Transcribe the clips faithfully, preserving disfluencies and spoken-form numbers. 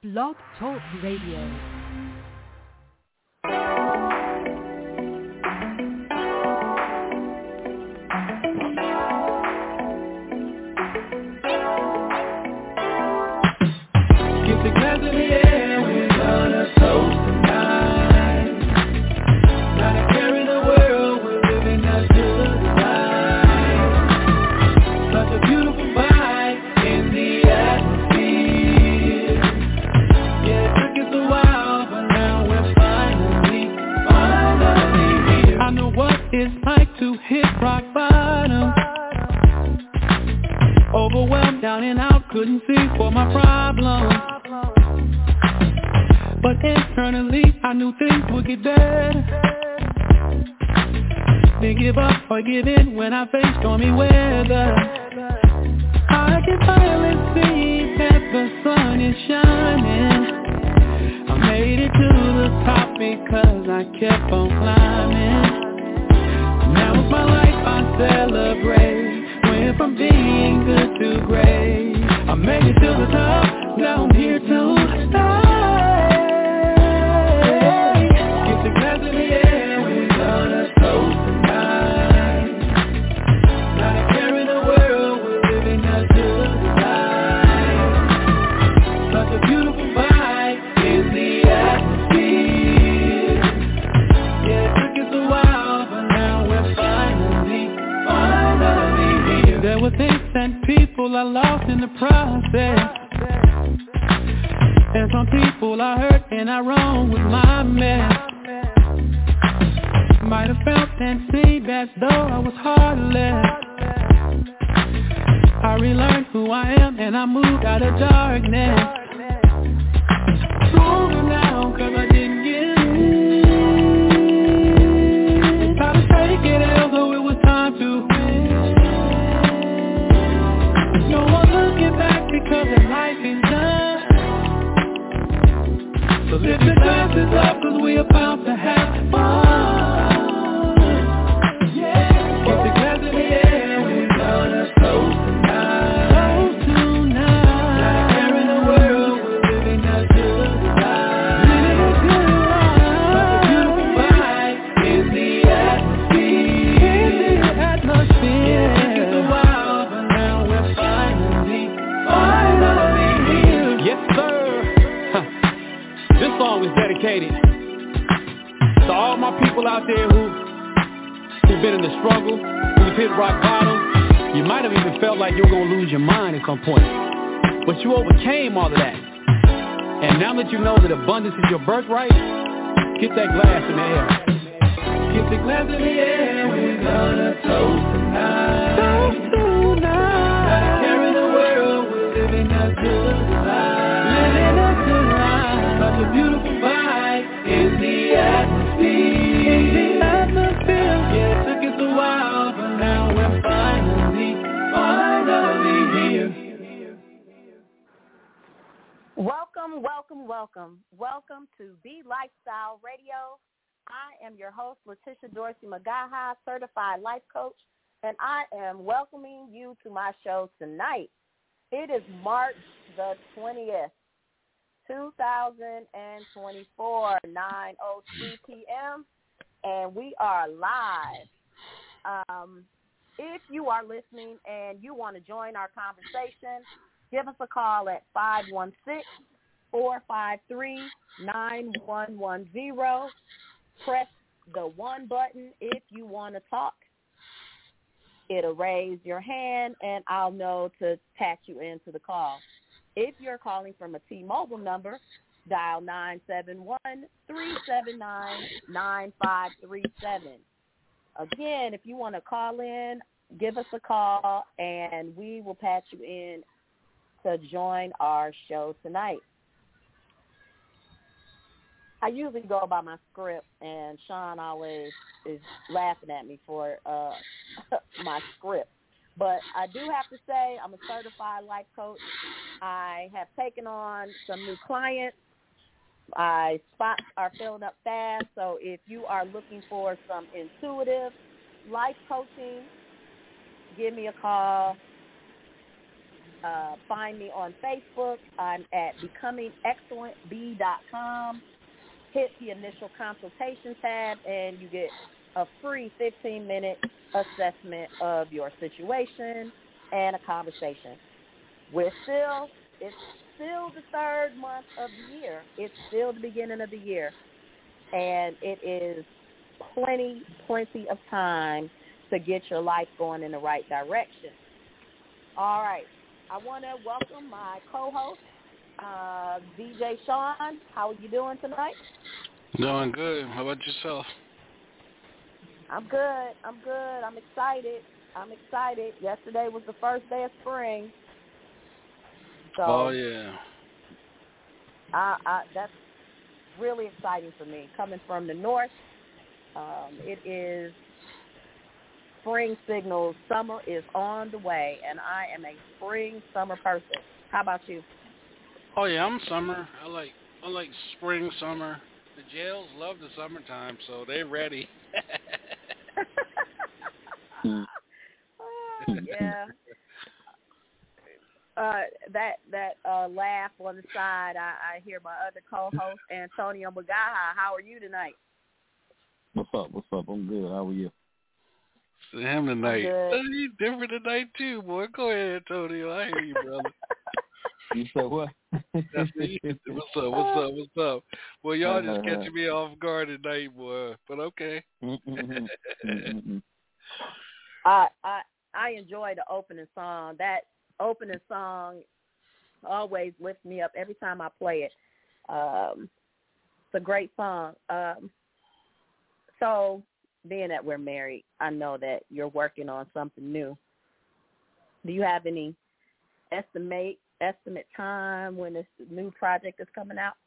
Blog Talk Radio. Overwhelmed, down and out, couldn't see for my problem. But internally, I knew things would get better. Didn't give up or give in when I faced stormy weather. I can finally see that the sun is shining. I made it to the top because I kept on climbing. Now it's my life I celebrate. Went from being good to great. I made it to the top, now I'm here to stay. Get the glass in the air, we're gonna toast tonight. Not a care in the world, we're living a good life. Such a beautiful vibe in the atmosphere. Yeah, it took us a while, but now we're finally, finally. There were things and people I lost in the process. And some people I hurt and I wronged with my mess. Might have felt and seemed as though I was heartless. I relearned who I am and I moved out of darkness. Stronger now cause I didn't get it. Tried to take it although it was time to no one looking back because the life is done. So lift the glasses up cause we about to have fun. Yeah. Get the glass in the air, we're gonna toast tonight. Toast tonight. Not a care in the world, we're living a good life. Living a good life. Such a beautiful vibe in the atmosphere. In the atmosphere. Yeah, it's a while, but now we're finally, finally here. Yes, sir. Huh. This song is dedicated to all my people out there who, who've been in the struggle, who've hit rock bottom. You might have even felt like you were going to lose your mind at some point. But you overcame all of that. And now that you know that abundance is your birthright, get that glass in the air. Get the glass in the air, we're gonna toast tonight. Toast tonight. Not a care in the world, we're living a good life. Living a good life. Such a beautiful vibe in the atmosphere. In the atmosphere. Yeah, it took us a while, but now we're finally, finally here. Welcome, welcome, welcome. Welcome to Be Lifestyle Radio. I am your host, Letitia Dorsey Magaha, certified life coach, and I am welcoming you to my show tonight. It is March the twentieth, two thousand twenty-four, nine oh three p.m., and we are live. Um, if you are listening and you want to join our conversation, give us a call at five one six, four five three, nine one one zero. Press the one button if you want to talk. It'll raise your hand, and I'll know to patch you into the call. If you're calling from a T-Mobile number, dial nine seven one, three seven nine, nine five three seven. Again, if you want to call in, give us a call, and we will patch you in to join our show tonight. I usually go by my script, and Sean always is laughing at me for uh, my script. But I do have to say I'm a certified life coach. I have taken on some new clients. My spots are filling up fast, so if you are looking for some intuitive life coaching, give me a call. Uh, find me on Facebook. I'm at becoming excellent b dot com. Hit the initial consultation tab, and you get a free fifteen-minute assessment of your situation and a conversation. We're still, it's still the third month of the year. It's still the beginning of the year, and it is plenty, plenty of time to get your life going in the right direction. All right. I want to welcome my co-host, uh, D J Sean. How are you doing tonight? Doing good. How about yourself? I'm good. I'm good. I'm excited. I'm excited. Yesterday was the first day of spring. So oh, yeah. I, I, that's really exciting for me. Coming from the north, um, it is spring signals. Summer is on the way, and I am a spring summer person. How about you? Oh yeah, I'm summer. I like I like spring, summer. The jails love the summertime, so they're ready. uh, yeah. Uh, that that uh, laugh on the side, I, I hear my other co-host, Antonio Magaha. How are you tonight? What's up? What's up? I'm good. How are you? To him tonight. He's different tonight too, boy. Go ahead, Antonio. I hear you, brother. You said what? That's me. What's up? What's up? What's up? Well, y'all just catching me off guard tonight, boy. But okay. I I I enjoy the opening song. That opening song always lifts me up every time I play it. Um, it's a great song. Um, so. Being that we're married, I know that you're working on something new. Do you have any estimate estimate time when this new project is coming out?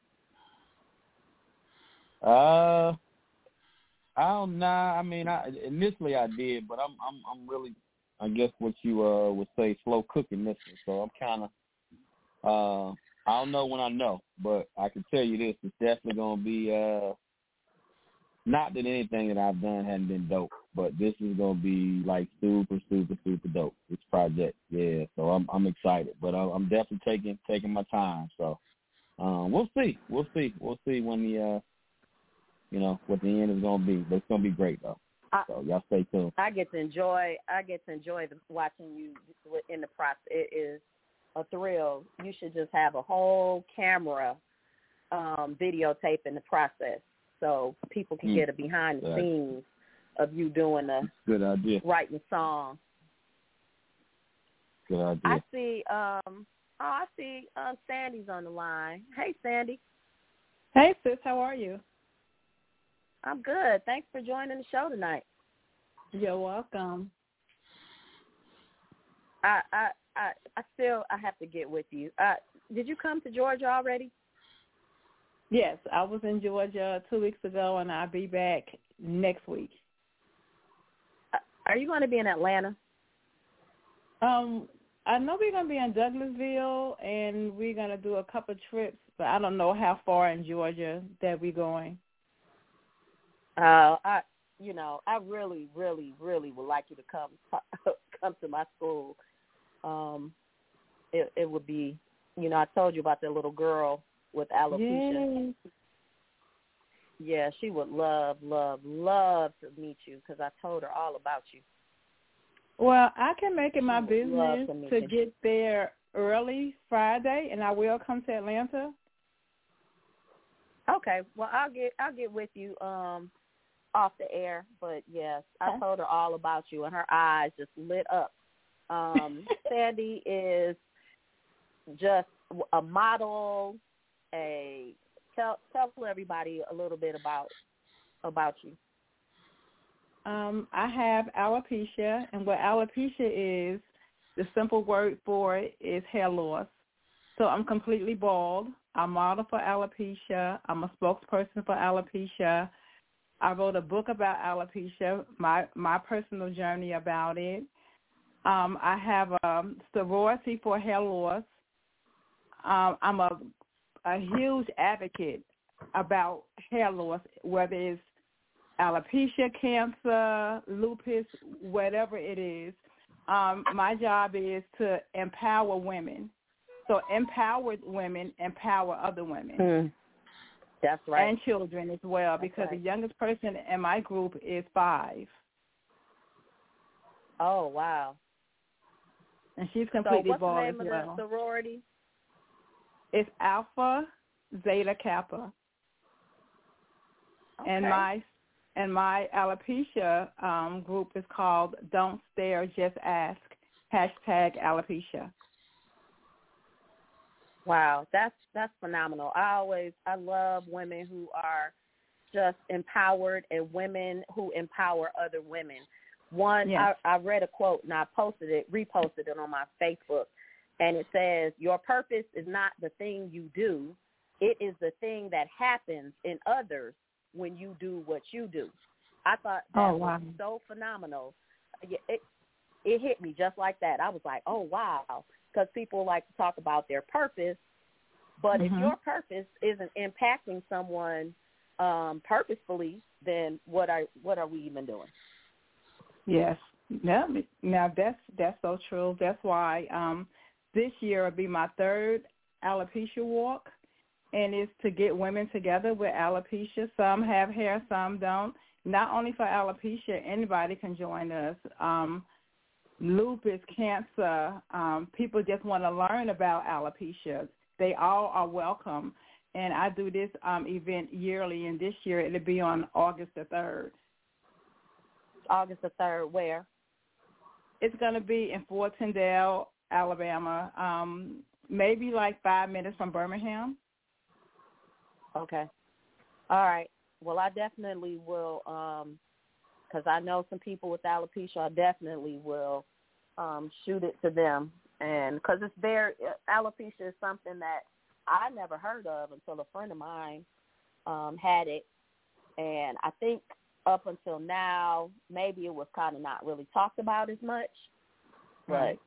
Uh, I don't know. I mean, I, initially I did, but I'm I'm I'm really, I guess what you uh would say, slow cooking this one. So I'm kind of uh I don't know when I know, but I can tell you this: it's definitely gonna be uh. Not that anything that I've done hadn't been dope, but this is gonna be like super, super, super dope. This project, yeah. So I'm I'm excited, but I'm definitely taking taking my time. So um, we'll see, we'll see, we'll see when the uh, you know what the end is gonna be. But it's gonna be great though. I, so y'all stay tuned. I get to enjoy. I get to enjoy the, watching you in the process. It is a thrill. You should just have a whole camera um, videotaping the process, so people can mm. get a behind the yeah. scenes of you doing the good idea, writing song. Good idea. I see. Um, oh, I see. Um, Sandy's on the line. Hey, Sandy. Hey, sis. How are you? I'm good. Thanks for joining the show tonight. You're welcome. I I I, I still I have to get with you. Uh, did you come to Georgia already? Yes, I was in Georgia two weeks ago, and I'll be back next week. Are you going to be in Atlanta? Um, I know we're going to be in Douglasville, and we're going to do a couple trips, but I don't know how far in Georgia that we're going. Uh, I, you know, I really, really, really would like you to come come to my school. Um, it, it would be, you know, I told you about that little girl with alopecia. Yes. Yeah, she would love, love, love to meet you because I told her all about you. Well, I can make it my she business to, to get there early Friday, and I will come to Atlanta. Okay, well, I'll get I'll get with you um, off the air, but yes, I told her all about you, and her eyes just lit up. Um, Sandy is just a model. A tell tell everybody a little bit about about you. Um, I have alopecia, and what alopecia is, the simple word for it is hair loss. So I'm completely bald. I model for alopecia. I'm a spokesperson for alopecia. I wrote a book about alopecia, my my personal journey about it. Um, I have a sorority for hair loss. Um, I'm a a huge advocate about hair loss, whether it's alopecia, cancer, lupus, whatever it is. um, my job is to empower women. So empowered women empower other women. Mm. That's right. And children as well, That's because right. the youngest person in my group is five. Oh, wow. And she's completely so what's bald the name as of well. the sorority? It's Alpha Zeta Kappa. Okay. And my and my alopecia um, group is called Don't Stare, Just Ask, hashtag alopecia. Wow, that's that's phenomenal. I always I love women who are just empowered and women who empower other women. One, Yes. I, I read a quote and I posted it, reposted it on my Facebook, and it says, "Your purpose is not the thing you do; it is the thing that happens in others when you do what you do." I thought that Oh, wow. was so phenomenal. It, it it hit me just like that. I was like, "Oh wow." Because people like to talk about their purpose, but Mm-hmm. if your purpose isn't impacting someone um, purposefully, then what are what are we even doing? Yes. Now, now that's that's so true. That's why um, this year will be my third alopecia walk, and it's to get women together with alopecia. Some have hair, some don't. Not only for alopecia, anybody can join us. Um, lupus, cancer, um, people just want to learn about alopecia. They all are welcome. And I do this um, event yearly, and this year it'll be on August the third. August the third, where? It's going to be in Fort Tyndale, Alabama, um, maybe like five minutes from Birmingham. Okay. All right. Well, I definitely will, because um, I know some people with alopecia. I definitely will um, shoot it to them, and because it's very alopecia is something that I never heard of until a friend of mine um, had it, and I think up until now, maybe it was kind of not really talked about as much, but Right.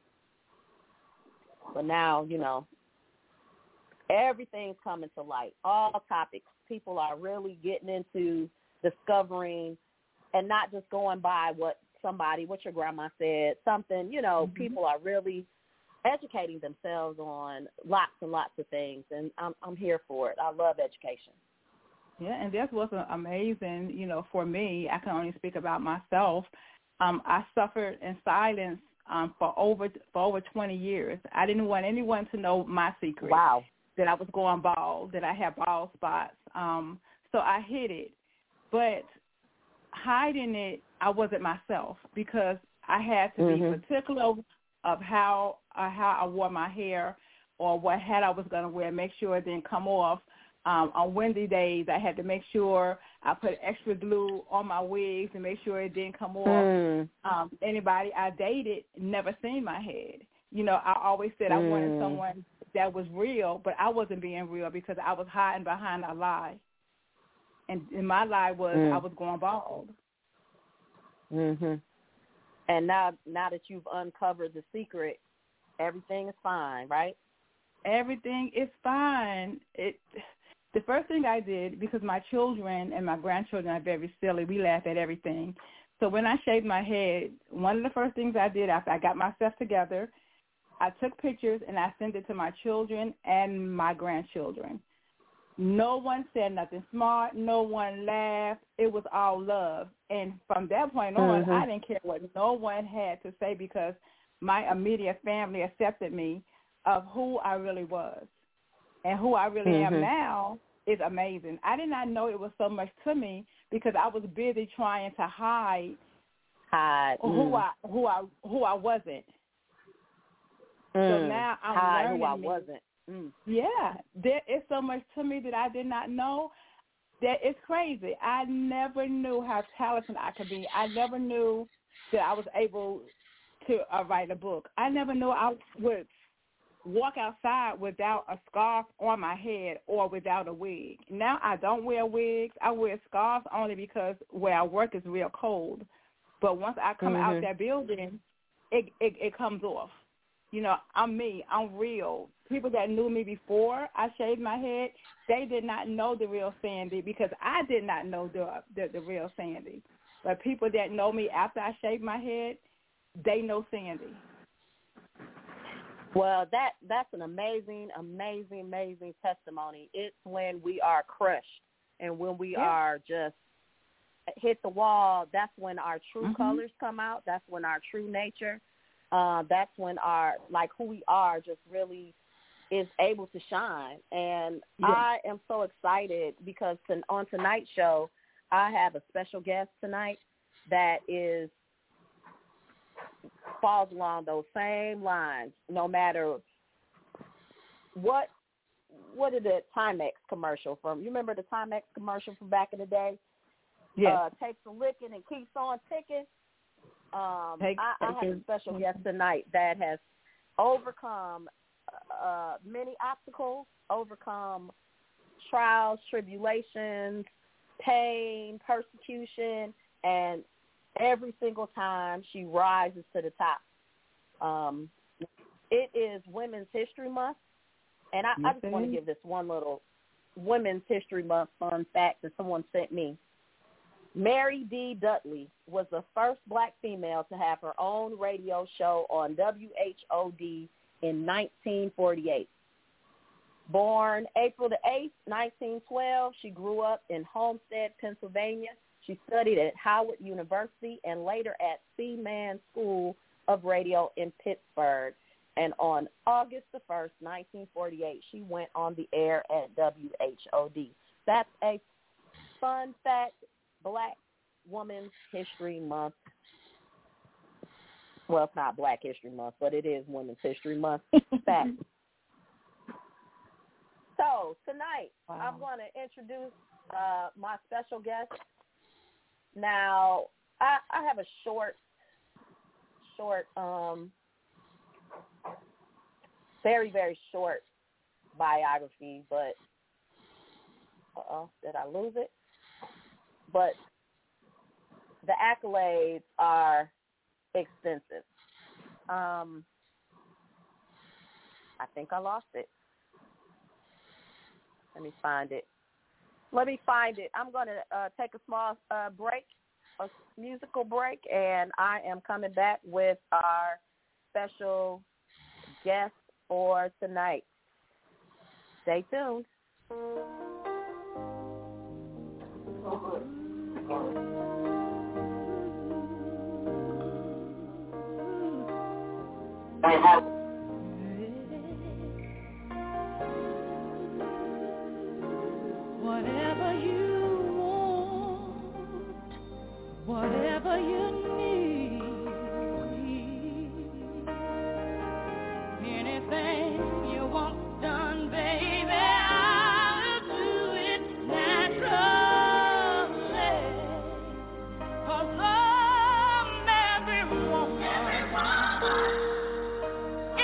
but now, you know, everything's coming to light. All topics. People are really getting into discovering and not just going by what somebody, what your grandma said, something, you know, Mm-hmm. people are really educating themselves on lots and lots of things, and I'm I'm here for it. I love education. Yeah, and that's what's amazing, you know, for me. I can only speak about myself. Um, I suffered in silence um, for over for over twenty years. I didn't want anyone to know my secret. Wow. That I was going bald, that I had bald spots. Um, so I hid it. But hiding it, I wasn't myself because I had to Mm-hmm. be particular of how uh, how I wore my hair or what hat I was going to wear, make sure it didn't come off. Um, on windy days, I had to make sure I put extra glue on my wigs and make sure it didn't come off. Mm. Um, anybody I dated never seen my head. You know, I always said I wanted Mm. someone that was real, but I wasn't being real because I was hiding behind a lie. And, and my lie was Mm. I was going bald. Mhm. And now, now that you've uncovered the secret, everything is fine, right? Everything is fine. It. The first thing I did, because my children and my grandchildren are very silly, we laugh at everything. So when I shaved my head, one of the first things I did after I got myself together, I took pictures and I sent it to my children and my grandchildren. No one said nothing smart. No one laughed. It was all love. And from that point on, Mhm. I didn't care what no one had to say because my immediate family accepted me of who I really was. And who I really Mhm. am now is amazing. I did not know it was so much to me because I was busy trying to hide Hide. who Mm. I who I who I wasn't. So Mm. now I'm Hide learning who I me. wasn't. Mm. Yeah, there is so much to me that I did not know. That it's crazy. I never knew how talented I could be. I never knew that I was able to uh, write a book. I never knew I would walk outside without a scarf on my head or without a wig. Now I don't wear wigs. I wear scarves only because where I work is real cold. But once I come Mhm. out that building, it, it it comes off. You know, I'm me. I'm real. People that knew me before I shaved my head, they did not know the real Sandy because I did not know the the, the real Sandy. But people that know me after I shaved my head, they know Sandy. Well, that that's an amazing, amazing, amazing testimony. It's when we are crushed and when we yeah. are just hit the wall, that's when our true mm-hmm. colors come out. That's when our true nature, uh, that's when our, like, who we are just really is able to shine. And yeah. I am so excited because to, on tonight's show, I have a special guest tonight that is falls along those same lines, no matter what what did the Timex commercial from? You remember the Timex commercial from back in the day? Yes. Uh, takes a licking and keeps on ticking. Um, Take, I, I have a special guest tonight that has overcome uh, many obstacles, overcome trials, tribulations, pain, persecution, and every single time she rises to the top. Um, it is Women's History Month, and I, I just want to give this one little Women's History Month fun fact that someone sent me. Mary D. Dudley was the first black female to have her own radio show on W H O D in nineteen forty-eight. Born April the eighth, nineteen twelve, she grew up in Homestead, Pennsylvania. She studied at Howard University and later at Seaman School of Radio in Pittsburgh. And on August the first, nineteen forty-eight, she went on the air at W H O D. That's a fun fact, Black Women's History Month. Well, it's not Black History Month, but it is Women's History Month fact. So tonight, wow. I'm going to introduce uh, my special guest. Now, I, I have a short, short, um, very, very short biography, but, uh-oh, did I lose it? But the accolades are extensive. Um, I think I lost it. Let me find it. Let me find it. I'm going to uh, take a small uh, break, a musical break, and I am coming back with our special guest for tonight. Stay tuned. I have whatever you want, whatever you need, anything you want done, baby, I'll do it naturally, 'cause I'm every woman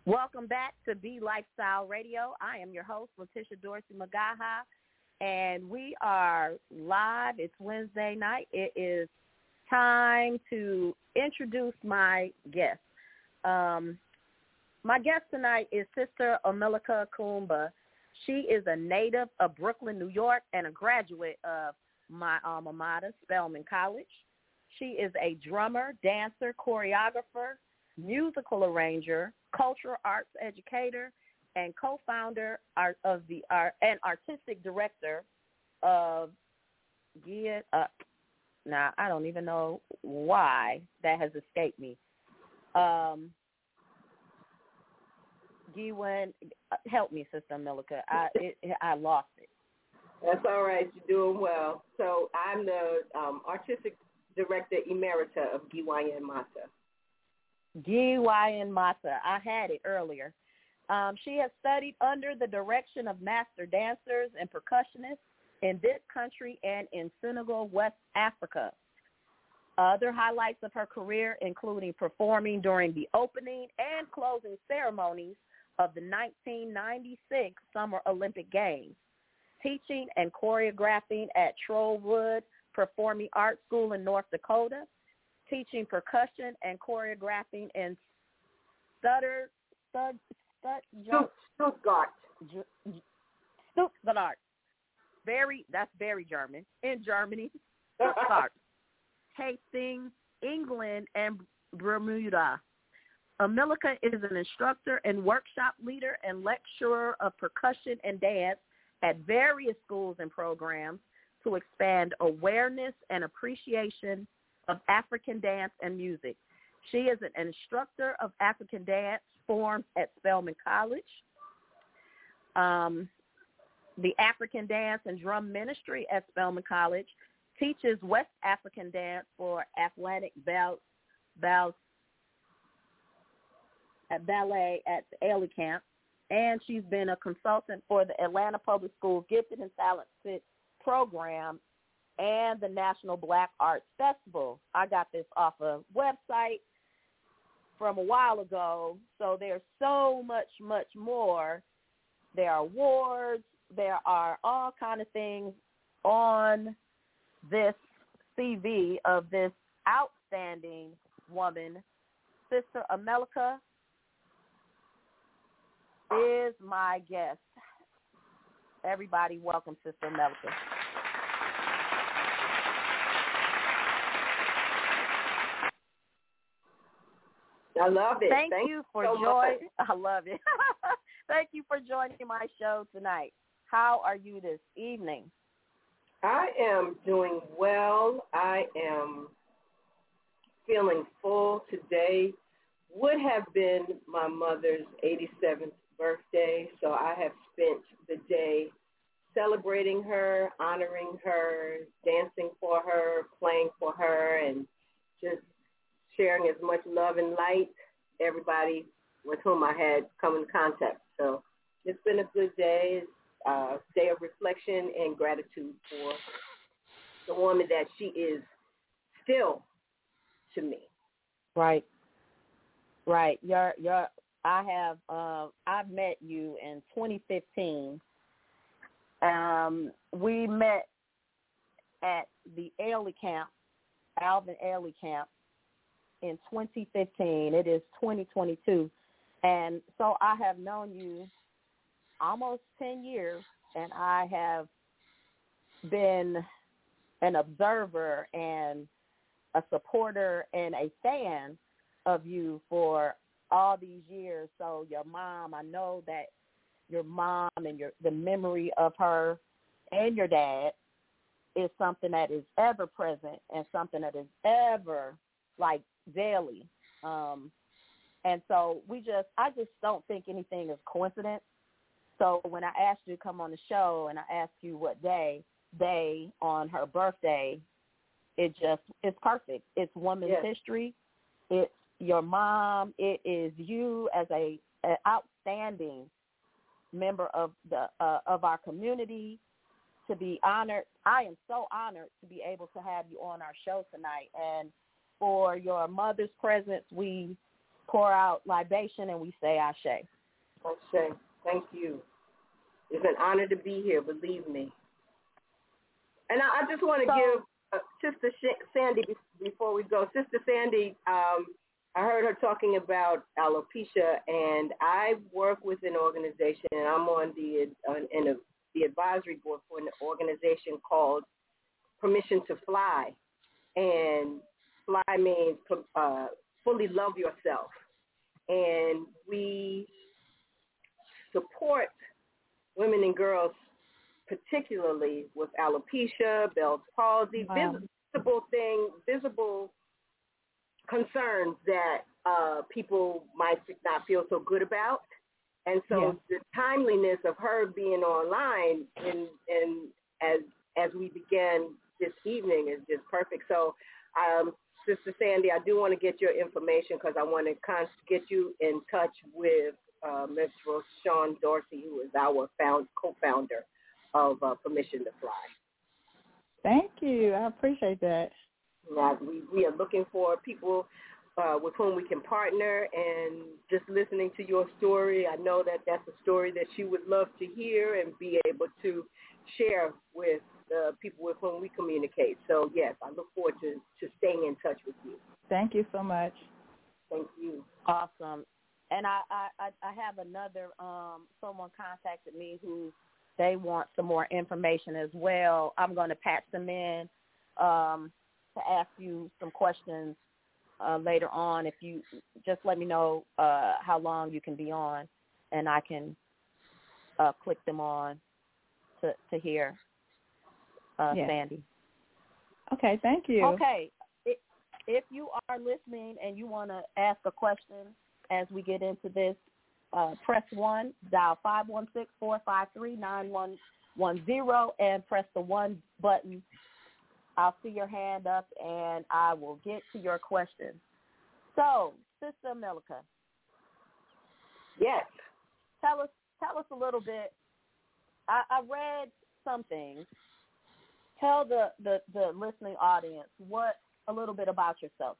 Welcome back to Be Lifestyle Radio. I am your host, Letitia Dorsey Magaha, and we are live. It's Wednesday night. It is time to introduce my guest. Um, my guest tonight is Sister Omilika Kumba. She is a native of Brooklyn, New York, and a graduate of my alma mater, Spelman College. She is a drummer, dancer, choreographer, musical arranger, cultural arts educator, and co-founder of the art and artistic director of Get Up. Now, I don't even know why that has escaped me. Um, Gwen, help me, Sister Omilika. I it, I lost it. That's all right. You're doing well. So I'm the um, artistic director emerita of G Y N Mata. G Y N Mata. I had it earlier. Um, she has studied under the direction of master dancers and percussionists in this country and in Senegal, West Africa. Other highlights of her career including performing during the opening and closing ceremonies of the nineteen ninety-six Summer Olympic Games, teaching and choreographing at Trollwood Performing Arts School in North Dakota, teaching percussion and choreographing in Stutter, Stud, Stud, Stuttgart. Stuttgart. Very, that's very German. In Germany, Stuttgart, Hastings, England, and Bermuda. Omilika is an instructor and workshop leader and lecturer of percussion and dance at various schools and programs to expand awareness and appreciation of African dance and music. She is an instructor of African dance forms at Spelman College. Um, the African Dance and Drum Ministry at Spelman College teaches West African dance for Atlantic Bell, Bell, at ballet at the Ailey Camp, and she's been a consultant for the Atlanta Public Schools Gifted and Talented Program and the National Black Arts Festival. I got this off a website from a while ago, so there's so much, much more. There are awards. There are all kind of things on this C V of this outstanding woman. Sister Omilika is my guest. Everybody welcome Sister Omilika. I love it. Thank, Thank you for so joining. I love it. Thank you for joining my show tonight. How are you this evening? I am doing well. I am feeling full today. Would have been my mother's eighty-seventh birthday, so I have spent the day celebrating her, honoring her, dancing for her, playing for her, and just sharing as much love and light everybody with whom I had come in contact. So it's been a good day, uh, day of reflection and gratitude for the woman that she is still to me. Right. Right. You're, you're, I have, uh, I've met you in twenty fifteen. Um, we met at the Ailey Camp, Alvin Ailey Camp in twenty fifteen. It is twenty twenty-two. And so I have known you almost ten years, and I have been an observer and a supporter and a fan of you for all these years. So your mom, I know that your mom and your the memory of her and your dad is something that is ever present and something that is ever like daily. Um, and so we just, I just don't think anything is coincidence. So when I asked you to come on the show and I asked you what day, day on her birthday, it just, it's perfect. It's women's yes. history. It's your mom. It is you as a, an outstanding member of the uh, of our community to be honored. I am so honored to be able to have you on our show tonight. And for your mother's presence, we pour out libation and we say Ashe. Ashe. Thank you. It's an honor to be here, believe me. And I, I just want to so, give uh, Sister Sh- Sandy, before we go, Sister Sandy, um, I heard her talking about alopecia, and I work with an organization, and I'm on the uh, in a, the advisory board for an organization called Permission to Fly. And fly means uh, fully love yourself. And we support women and girls, particularly with alopecia, Bell's palsy, wow. visible thing, visible concerns that uh, people might not feel so good about. And so yeah. the timeliness of her being online and and as as we begin this evening is just perfect. So, um, Sister Sandy, I do want to get your information because I want to con- get you in touch with uh, Miz Roshawn Dorsey, who is our found, co-founder of uh, Permission to Fly. Thank you. I appreciate that. Now, we, we are looking for people uh, with whom we can partner, and just listening to your story, I know that that's a story that you would love to hear and be able to share with the people with whom we communicate. So, yes, I look forward to, to staying in touch with you. Thank you so much. Thank you. Awesome. And I, I, I have another, um, someone contacted me who they want some more information as well. I'm going to patch them in um, to ask you some questions uh, later on. If you just let me know uh, how long you can be on, and I can uh, click them on to, to hear uh, yes. Sandy. Okay, thank you. Okay. If, if you are listening and you want to ask a question as we get into this, uh, press one, dial five one six, four five three, nine one one zero, and press the one button. I'll see your hand up, and I will get to your question. So, Sister Melika. Yes. Tell us, tell us a little bit. I, I read some things. Tell the, the, the listening audience what a little bit about yourself.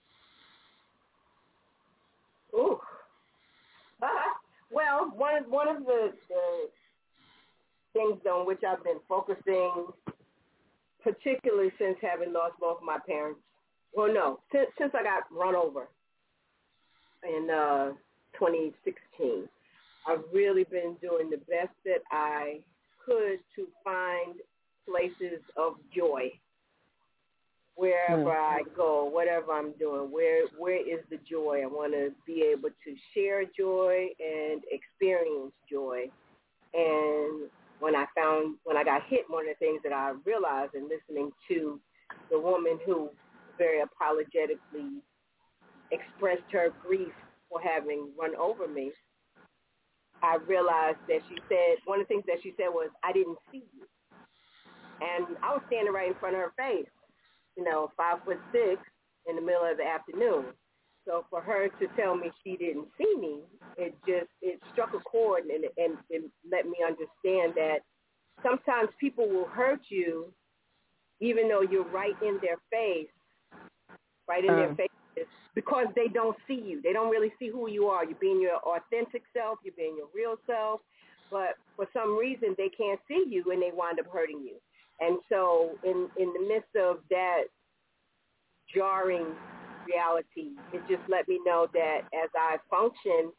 Ooh. Uh, well, one one of the, the things on which I've been focusing, particularly since having lost both my parents, well, no, since, since I got run over in uh, twenty sixteen, I've really been doing the best that I could to find places of joy wherever mm. I go, whatever I'm doing. Where where is the joy? I want to be able to share joy and experience joy. And when I found, when I got hit, one of the things that I realized in listening to the woman who very apologetically expressed her grief for having run over me, I realized that she said, one of the things that she said was, I didn't see you. And I was standing right in front of her face, you know, five foot six in the middle of the afternoon. So for her to tell me she didn't see me, it just, it struck a chord and, and it let me understand that sometimes people will hurt you even though you're right in their face, right in um. their face, because they don't see you. They don't really see who you are. You're being your authentic self. You're being your real self. But for some reason, they can't see you, and they wind up hurting you. And so in, in the midst of that jarring reality, it just let me know that as I function,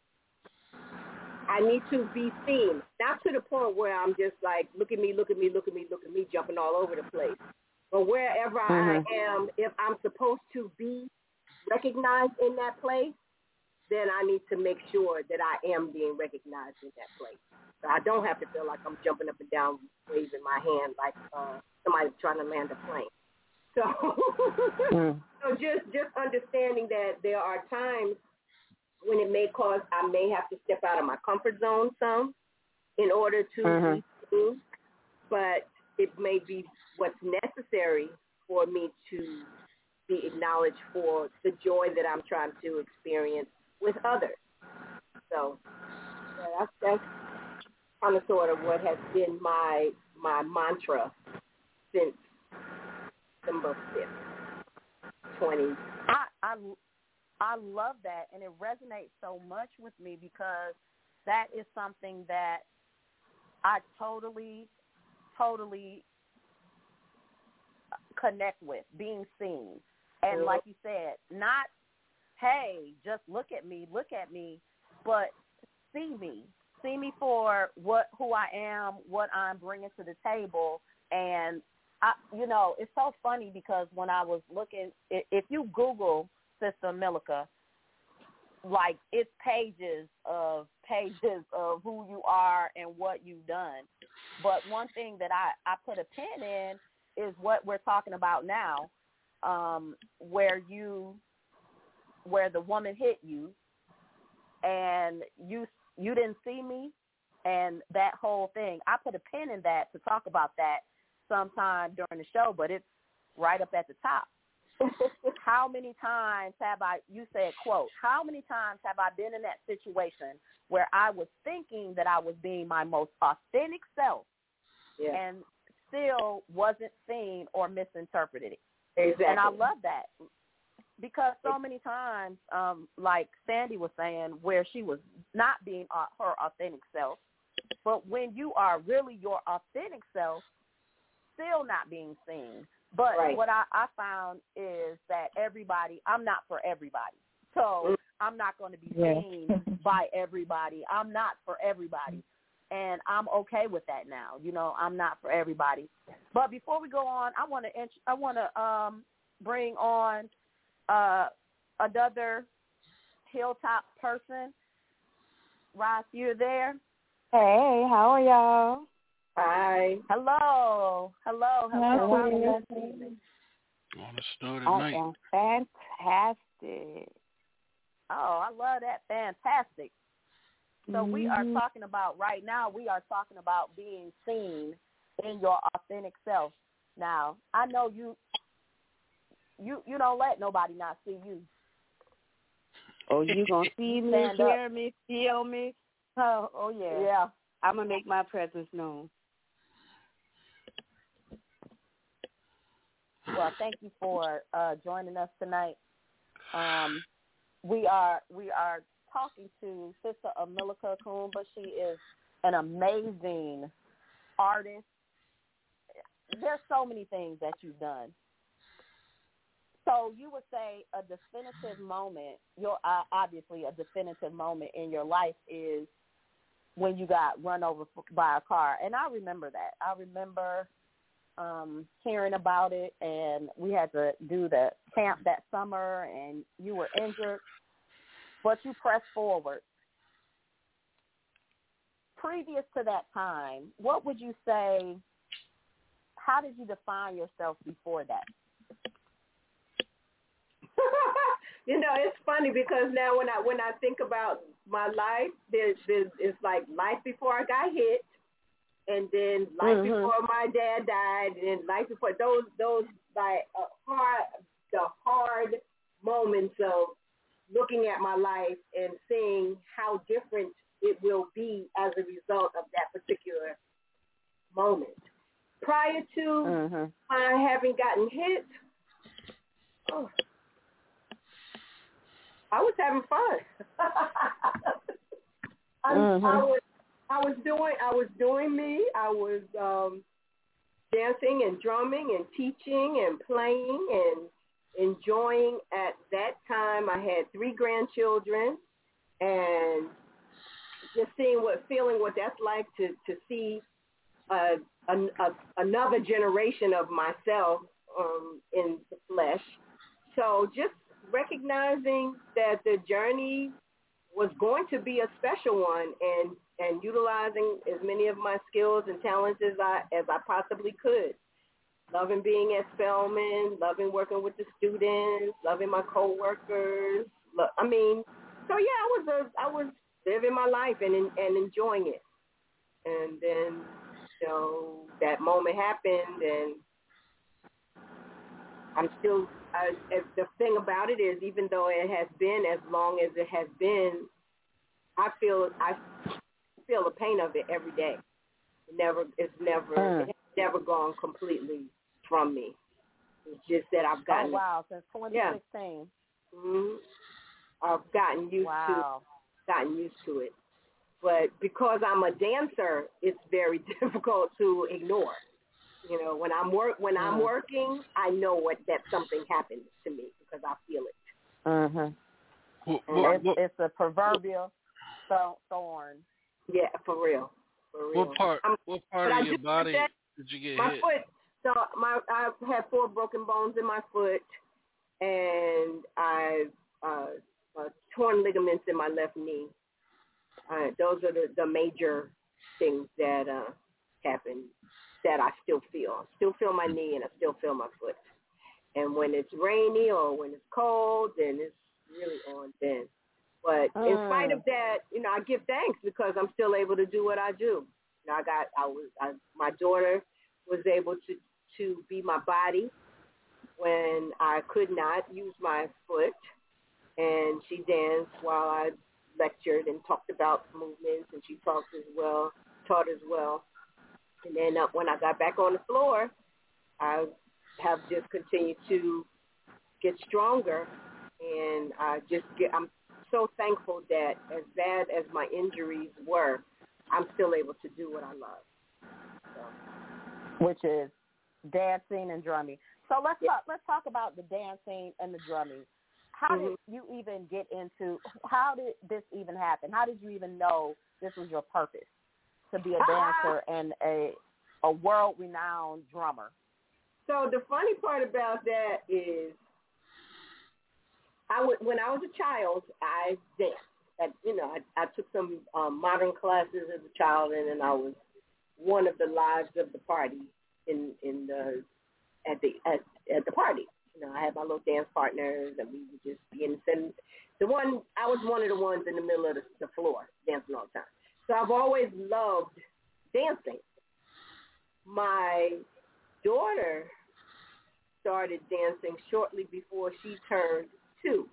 I need to be seen. Not to the point where I'm just like, look at me, look at me, look at me, look at me, jumping all over the place. But wherever mm-hmm. I am, if I'm supposed to be recognized in that place, then I need to make sure that I am being recognized in that place. So I don't have to feel like I'm jumping up and down, waving my hand like uh, somebody trying to land a plane. So, mm. so just just understanding that there are times when it may cause, I may have to step out of my comfort zone some in order to mm-hmm. be seen, but it may be what's necessary for me to be acknowledged for the joy that I'm trying to experience with others. So yeah, that's, that's kind of sort of what has been my my mantra since December fifth, twenty. I, I, I love that, and it resonates so much with me because that is something that I totally, totally connect with, being seen. And like you said, not, hey, just look at me, look at me, but see me. See me for what who I am, what I'm bringing to the table. And, I, you know, it's so funny because when I was looking, if you Google Sister Milica, like it's pages of pages of who you are and what you've done. But one thing that I, I put a pin in is what we're talking about now, um, where you, where the woman hit you and you you didn't see me, and that whole thing. I put a pin in that to talk about that sometime during the show, but it's right up at the top. How many times have I, you said, quote, how many times have I been in that situation where I was thinking that I was being my most authentic self yeah. and still wasn't seen or misinterpreted it? Exactly. And I love that. Because so many times, um, like Sandy was saying, where she was not being uh, her authentic self, but when you are really your authentic self, still not being seen. But right. what I, I found is that everybody, I'm not for everybody. So I'm not going to be seen yeah. by everybody. I'm not for everybody. And I'm okay with that now. You know, I'm not for everybody. But before we go on, I want to I want to um, bring on Uh, another Hilltop person. Ross, you're there? Hey, how are y'all? Hi. Hello. Hello. Hello. On a snow tonight. I am fantastic. Oh, I love that. Fantastic. So mm-hmm. we are talking about, right now, we are talking about being seen in your authentic self. Now, I know you You you don't let nobody not see you. Oh, you gonna see me, Stand hear up. me, feel me? Oh, oh yeah. Yeah. I'm gonna make my presence known. Well, thank you for uh, joining us tonight. Um, we are we are talking to Sister Milica Kumba. She is an amazing artist. There's so many things that you've done. So you would say a definitive moment, your uh, obviously a definitive moment in your life is when you got run over by a car. And I remember that. I remember um, hearing about it, and we had to do the camp that summer, and you were injured, but you pressed forward. Previous to that time, what would you say, how did you define yourself before that? You know, it's funny because now when I when I think about my life, there's, there's it's like life before I got hit, and then life mm-hmm. before my dad died, and then life before those those like uh, hard the hard moments of looking at my life and seeing how different it will be as a result of that particular moment. Prior to mm-hmm. my having gotten hit, oh, I was having fun. I, mm-hmm. I was, I was doing, I was doing me. I was um, dancing and drumming and teaching and playing and enjoying. At that time, I had three grandchildren, and just seeing what, feeling what that's like to to see uh, an, a, another generation of myself um, in the flesh. So just recognizing that the journey was going to be a special one, and, and utilizing as many of my skills and talents as I as I possibly could. Loving being at Spelman, loving working with the students, loving my coworkers. I mean, so yeah, I was a, I was living my life and and enjoying it. And then, you know, that moment happened, and I'm still. Uh, the thing about it is, even though it has been as long as it has been, I feel I feel the pain of it every day. It never, it's never, mm. it's never gone completely from me. It's just that I've gotten. Oh wow, since twenty sixteen. Yeah. Mm-hmm. I've gotten used wow. to gotten used to it. But because I'm a dancer, it's very difficult to ignore. You know, when I'm work when I'm working, I know what that something happened to me because I feel it. Mhm. What, And what, it's, what, it's a proverbial th- thorn. Yeah, for real. For real. what part? I'm, What part but of I your do body that- did you get my hit? foot. So my I've had four broken bones in my foot, and I've uh, uh, torn ligaments in my left knee. Uh, those are the, the major things that uh, happened that I still feel. I still feel my knee, and I still feel my foot. And when it's rainy or when it's cold, then it's really on then. But in spite of that, you know, I give thanks because I'm still able to do what I do. You know, I got, I was, I, my daughter was able to, to be my body when I could not use my foot, and she danced while I lectured and talked about movements, and she talked as well, taught as well. And then uh, when I got back on the floor, I have just continued to get stronger, and I just get, I'm so thankful that as bad as my injuries were, I'm still able to do what I love. So. Which is dancing and drumming. So let's talk, let's talk about the dancing and the drumming. How mm-hmm. did you even get into, how did this even happen? How did you even know this was your purpose, to be a dancer ah. and a a world-renowned drummer? So the funny part about that is, I would, when I was a child, I danced. At, you know, I, I took some um, modern classes as a child, and then I was one of the lives of the party in in the at the at, at the party. You know, I had my little dance partners, and we would just be in the the one. I was one of the ones in the middle of the, the floor dancing all the time. So I've always loved dancing. My daughter started dancing shortly before she turned two.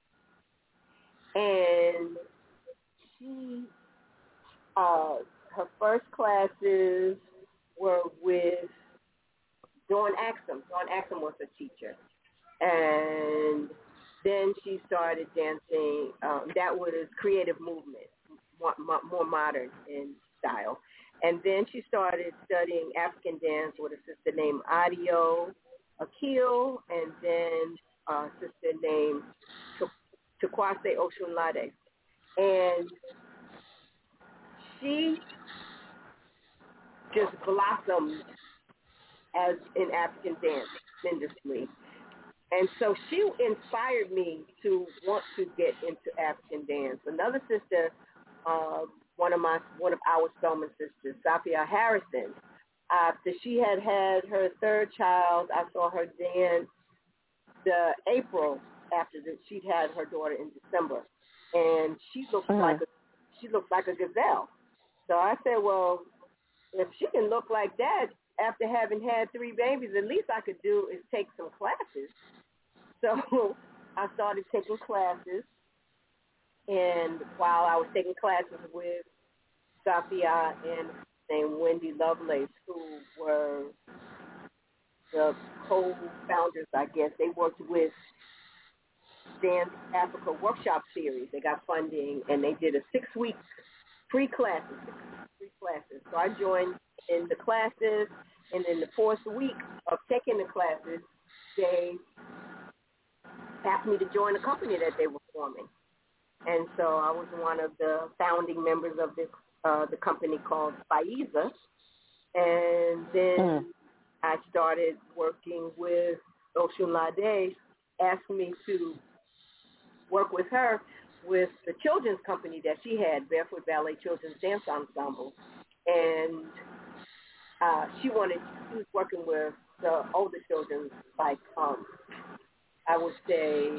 And she, uh, her first classes were with Dawn Axum. Dawn Axum was her teacher. And then she started dancing. Um, that was creative movement, more, more modern in style. And then she started studying African dance with a sister named Adio Akil, and then a sister named Tukwase Oshunlade. And she just blossomed as in African dance industry. And so she inspired me to want to get into African dance. Another sister, uh, one of my one of our Spelman sisters, Safia Harrison, after she had had her third child, I saw her dance the April after that she'd had her daughter in December, and she looked uh-huh. like a, she looked like a gazelle. So I said, well, if she can look like that after having had three babies, at least I could do is take some classes. So I started taking classes, and while I was taking classes with Safia and named Wendy Lovelace, who were the co-founders, I guess, they worked with Dance Africa Workshop Series. They got funding, and they did a six-week free classes, free classes. So I joined in the classes, and in the fourth week of taking the classes, they asked me to join a company that they were forming. And so I was one of the founding members of this uh, the company called Faiza. And then mm. I started working with Oshunlade, asked me to work with her with the children's company that she had, Barefoot Ballet Children's Dance Ensemble. And uh, she wanted, she was working with the older children, like, um, I would say,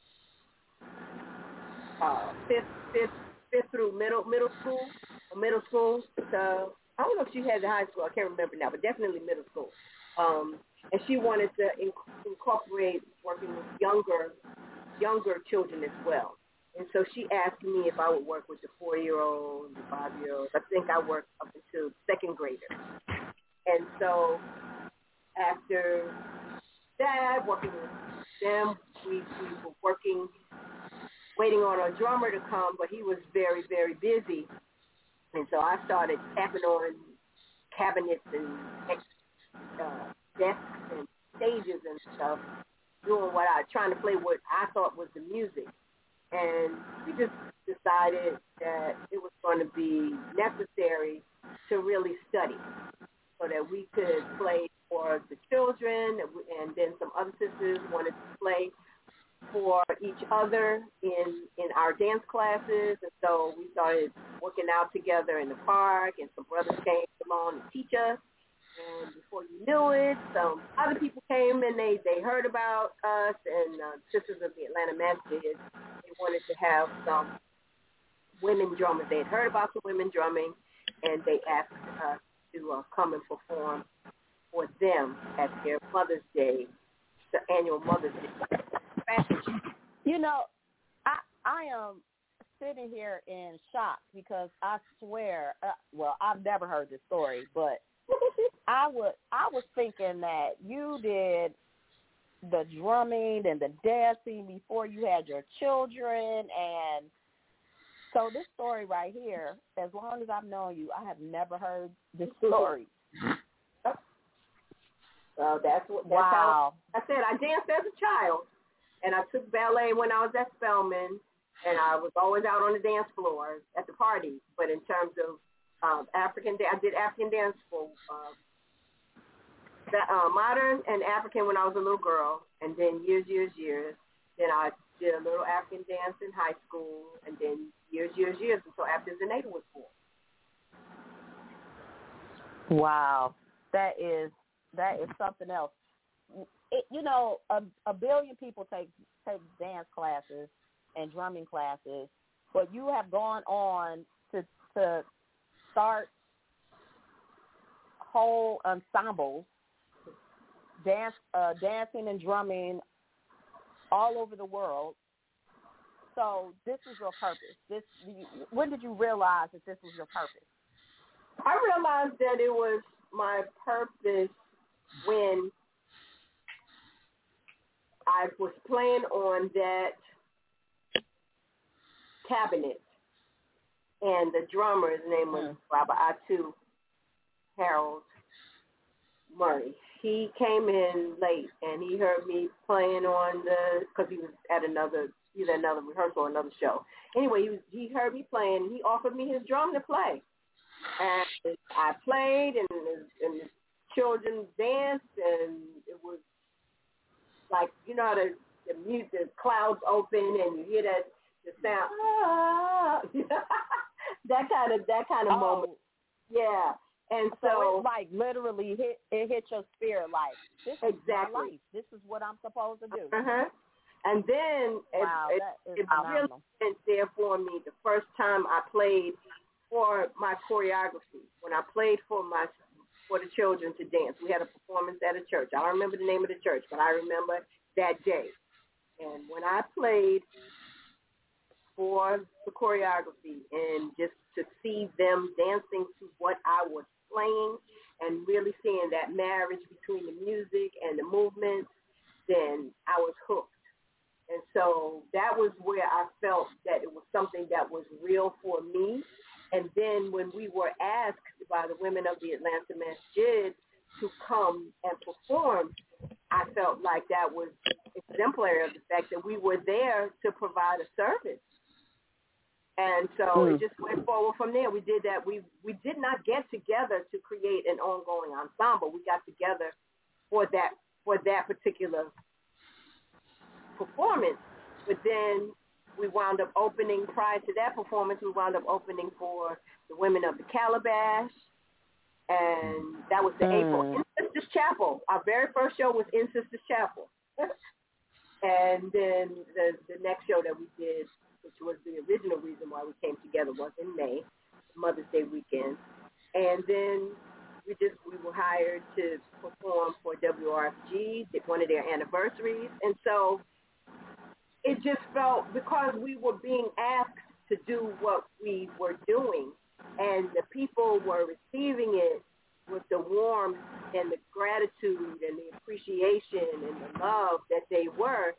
uh, fifth, fifth, fifth through middle, middle school, or middle school. So I don't know if she had the high school. I can't remember now, but definitely middle school. Um, and she wanted to inc- incorporate working with younger, younger children as well. And so she asked me if I would work with the four-year-olds, the five-year-olds. I think I worked up until second graders. And so after that, working with them, we, we were working waiting on a drummer to come, but he was very, very busy. And so I started tapping on cabinets and uh, desks and stages and stuff, doing what I, trying to play what I thought was the music. And we just decided that it was going to be necessary to really study so that we could play for the children, and then some other sisters wanted to play for each other in in our dance classes. And so we started working out together in the park, and some brothers came along to teach us. And before you knew it, some other people came and they, they heard about us, and uh, Sisters of the Atlanta Masjid, they wanted to have some women drummers. They had heard about the women drumming, and they asked us to uh, come and perform for them at their Mother's Day, the annual Mother's Day. You know, I I am sitting here in shock because I swear, uh, well, I've never heard this story, but I would I was thinking that you did the drumming and the dancing before you had your children, and so this story right here, as long as I've known you, I have never heard this story. So that's what. That's wow. How, I said I danced as a child, and I took ballet when I was at Spelman, and I was always out on the dance floor at the parties. But in terms of um, African, I did African dance for uh, the, uh, modern and African when I was a little girl, and then years, years, years. Then I did a little African dance in high school, and then years, years, years until after Zenaida was born. Wow, that is. That is something else. It, you know, a, a billion people take take dance classes and drumming classes, but you have gone on to to start whole ensembles, dance, uh, dancing and drumming all over the world. So this is your purpose. This when did you realize that this was your purpose? I realized that it was my purpose when I was playing on that cabinet, and the drummer, his name was Robert Atu Harold Murray. He came in late, and he heard me playing on the, because he was at another, either another rehearsal or another show. Anyway, he, was, he heard me playing, and he offered me his drum to play. And I played, and, and the children danced, and it was like, you know how the, the mute, the clouds open, and you hear that the sound, ah, that kind of that kind of oh. moment. Yeah, and so, so it like literally hit it hit your spirit like this is exactly. my life. This is what I'm supposed to do. Uh huh. And then wow, it, that is it, it really went there for me the first time I played for my choreography. When I played for my for the children to dance, we had a performance at a church. I don't remember the name of the church, but I remember that day. And when I played for the choreography, and just to see them dancing to what I was playing, and really seeing that marriage between the music and the movements, then I was hooked. And so that was where I felt that it was something that was real for me. And then when we were asked by the women of the Atlanta Masjid to come and perform, I felt like that was exemplary of the fact that we were there to provide a service. And so mm. it just went forward from there. We did that. We we did not get together to create an ongoing ensemble. We got together for that for that particular performance. But then we wound up opening, prior to that performance, we wound up opening for the women of the Calabash, and that was the mm. April in Sisters Chapel. Our very first show was in Sisters Chapel. And then the the next show that we did, which was the original reason why we came together, was in May, Mother's Day weekend. And then we just we were hired to perform for W R F G, one of their anniversaries. And so it just felt, because we were being asked to do what we were doing, and the people were receiving it with the warmth and the gratitude and the appreciation and the love that they were,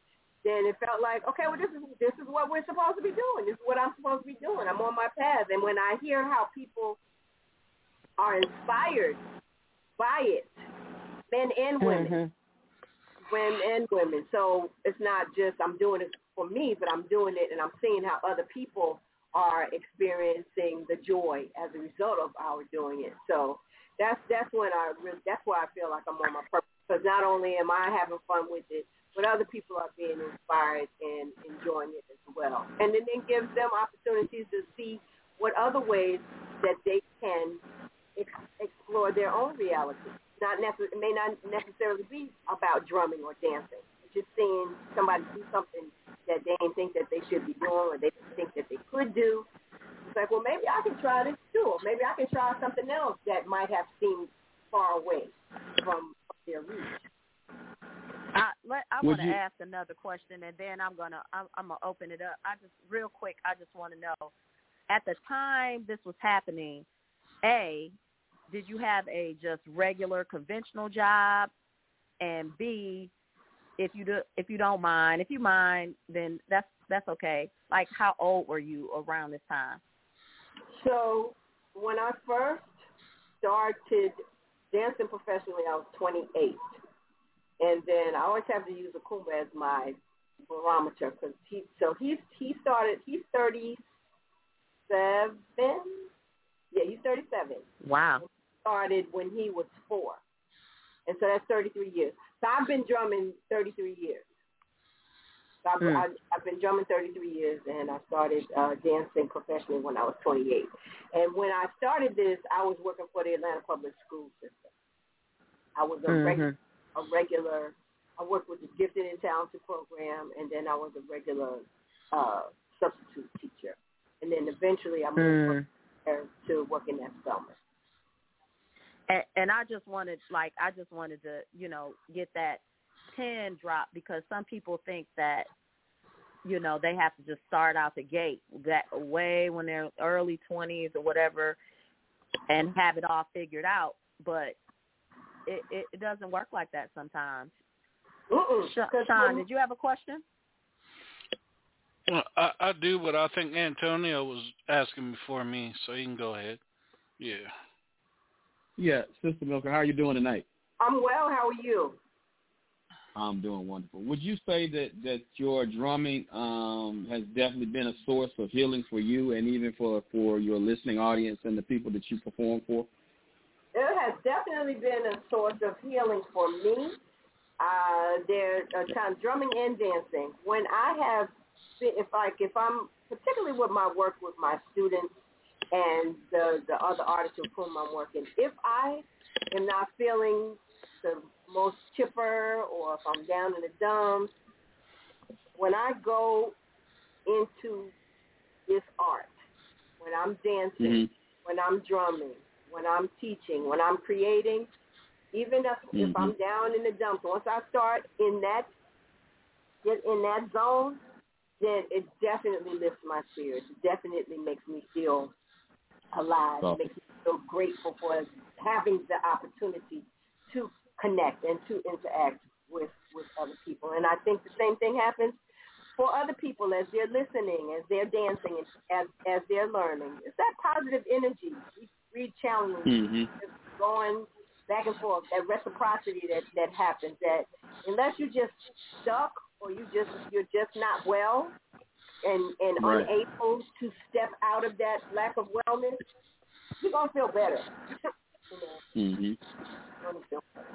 then it felt like, okay, well, this is this is what we're supposed to be doing. This is what I'm supposed to be doing. I'm on my path. And when I hear how people are inspired by it, men and women, mm-hmm. men and women. So it's not just I'm doing it for me, but I'm doing it and I'm seeing how other people are experiencing the joy as a result of our doing it. So that's that's when I really, that's why I feel like I'm on my purpose. Because not only am I having fun with it, but other people are being inspired and enjoying it as well. And then it gives them opportunities to see what other ways that they can ex- explore their own reality. Not necess- it may not necessarily be about drumming or dancing. It's just seeing somebody do something that they didn't think that they should be doing or they didn't think that they could do. It's like, well, maybe I can try this too. Or maybe I can try something else that might have seemed far away from their reach. I let, I want to ask another question, and then I'm gonna I'm, I'm gonna open it up. I just real quick, I just want to know, at the time this was happening, A, did you have a just regular conventional job, and B, if you do if you don't mind, if you mind, then that's that's okay. Like, how old were you around this time? So when I first started dancing professionally, I was twenty-eight. And then I always have to use Akumba as my barometer because he, so he's, he started, he's thirty-seven. Yeah, he's thirty-seven. Wow. He started when he was four. And so that's thirty-three years. So I've been drumming thirty-three years. So I've, mm. I, I've been drumming thirty-three years, and I started uh, dancing professionally when I was twenty-eight. And when I started this, I was working for the Atlanta Public School System. I was a mm-hmm. regular. a regular, I worked with the Gifted and Talented program, and then I was a regular uh, substitute teacher. And then eventually I moved mm. to working at Spelman. And, and I just wanted, like, I just wanted to, you know, get that pin drop because some people think that, you know, they have to just start out the gate that way when they're early twenties or whatever and have it all figured out. But It, it, it doesn't work like that sometimes. Sh- Sean, did you have a question? Well, I, I do, but I think Antonio was asking before me, so you can go ahead. Yeah. Yeah, Sister Milka, how are you doing tonight? I'm well. How are you? I'm doing wonderful. Would you say that, that your drumming um, has definitely been a source of healing for you and even for, for your listening audience and the people that you perform for? It has definitely been a source of healing for me. Uh, there are times drumming and dancing. When I have, if like if I'm particularly with my work with my students and the the other artists with whom I'm working, if I am not feeling the most chipper or if I'm down in the dumps, when I go into this art, when I'm dancing, mm-hmm. when I'm drumming, when I'm teaching, when I'm creating, even if, mm-hmm. if I'm down in the dumps, once I start in that get in that zone, then it definitely lifts my spirits. It definitely makes me feel alive. Oh. It makes me feel grateful for having the opportunity to connect and to interact with, with other people. And I think the same thing happens for other people as they're listening, as they're dancing, as as they're learning. It's that positive energy. Read challenging, mm-hmm. just going back and forth, that reciprocity that, that happens, that unless you're just stuck or you just, you're just not well and, and right. unable to step out of that lack of wellness, you're going to feel better. you know? mm-hmm. You're going to feel better.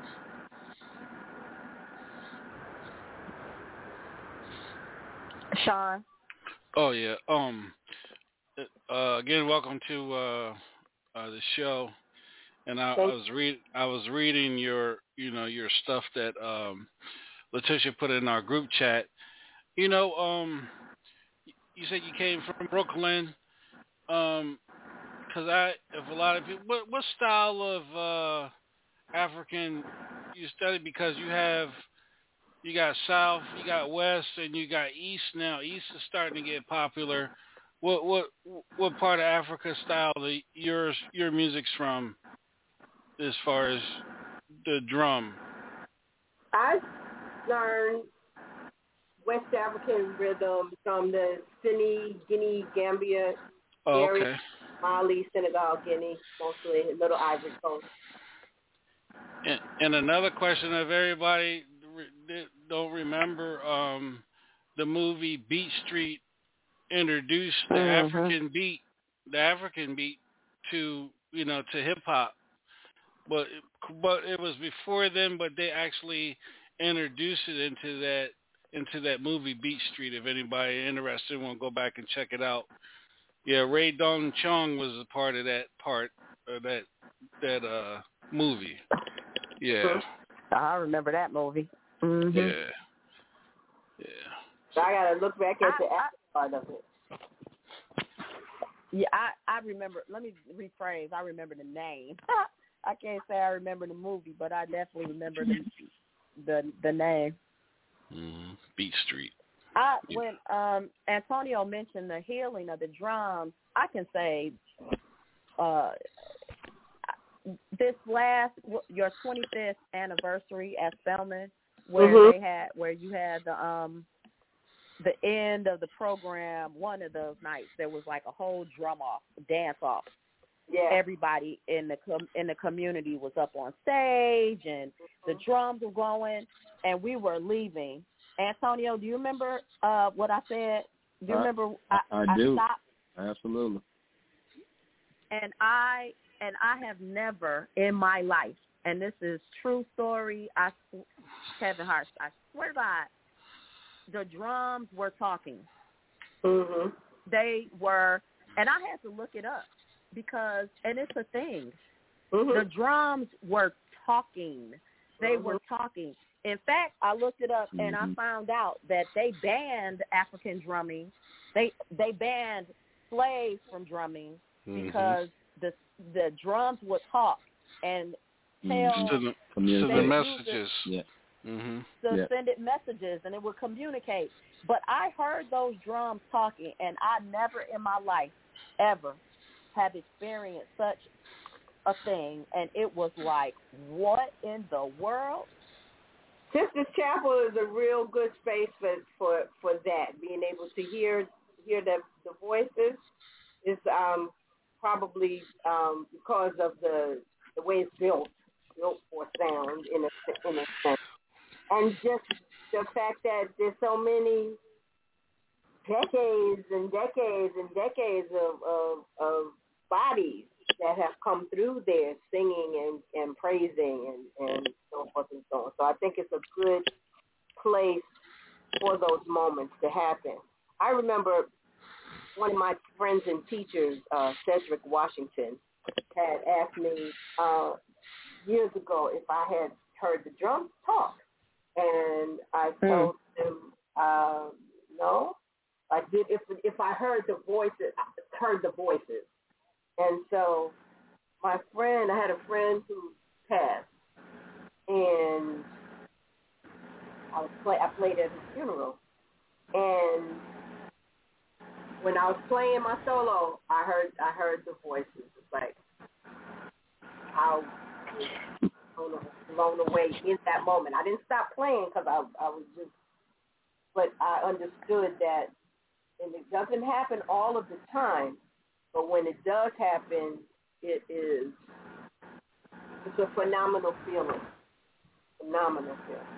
Sean? Oh, yeah. Um. Uh, again, welcome to... Uh, Uh, the show, and I, I was read I was reading your you know your stuff that um, Letitia put in our group chat. You know, um, you said you came from Brooklyn. Um, cause I, if a lot of people, what what style of uh, African you study? Because you have you got South, you got West, and you got East now. East is starting to get popular. What what what part of Africa style the yours your music's from, as far as the drum? I learned West African rhythm from the Guinea, Guinea, Gambia Oh, area, okay. Mali, Senegal, Guinea, mostly Little Ivory Coast. And, and another question, if everybody re- don't remember, um, the movie Beat Street introduced the Mm-hmm. African beat, the African beat to you know to hip hop, but but it was before then. But they actually introduced it into that into that movie Beat Street. If anybody interested, want to go back and check it out. Yeah, Ray Dong Chong was a part of that part of that that uh movie. Yeah. I remember that movie. Mm-hmm. Yeah. Yeah. So I gotta look back at I, the I, African part of it. Yeah, I, I remember. Let me rephrase. I remember the name. I can't say I remember the movie, but I definitely remember the the, the name. Mm-hmm. Beat Street. I Yeah. when um, Antonio mentioned the healing of the drums, I can say uh, this last your twenty-fifth anniversary at Spelman, where Mhm. they had where you had the um. the end of the program, one of those nights, there was like a whole drum off, dance off. Yeah. Everybody in the com- in the community was up on stage, and the drums were going, and we were leaving. Antonio, do you remember uh, what I said? Do you I- remember? I, I do. stopped, Absolutely. and I and I have never in my life, and this is true story. I Kevin Hart, I swear to God, the drums were talking. Mhm. They were, and I had to look it up because, and it's a thing. Mhm. The drums were talking. They Mhm. were talking. In fact, I looked it up and I Mhm. found out that they banned African drumming. They they banned slaves from drumming because the the drums would talk and tell Mhm. To the, to Communicate. the They messages. Yeah. Mm-hmm. to Yeah. send it messages and it would communicate. But I heard those drums talking, and I never in my life ever have experienced such a thing. And it was like, what in the world? Sister's Chapel is a real good space for, for, for that. Being able to hear hear the, the voices is um, probably um, because of the the way it's built, built for sound in a, in a sense. And just the fact that there's so many decades and decades and decades of, of, of bodies that have come through there singing and, and praising and, and so forth and so on. So I think it's a good place for those moments to happen. I remember one of my friends and teachers, uh, Cedric Washington, had asked me uh, years ago if I had heard the drums talk. And I told him, uh, no, I did. If if I heard the voices, I heard the voices. And so my friend, I had a friend who passed, and I was play. I played at his funeral, and when I was playing my solo, I heard I heard the voices. It's like how. blown away in that moment. I didn't stop playing because I, I was just, but I understood that, and it doesn't happen all of the time, but when it does happen, it is, it's a phenomenal feeling. Phenomenal feeling.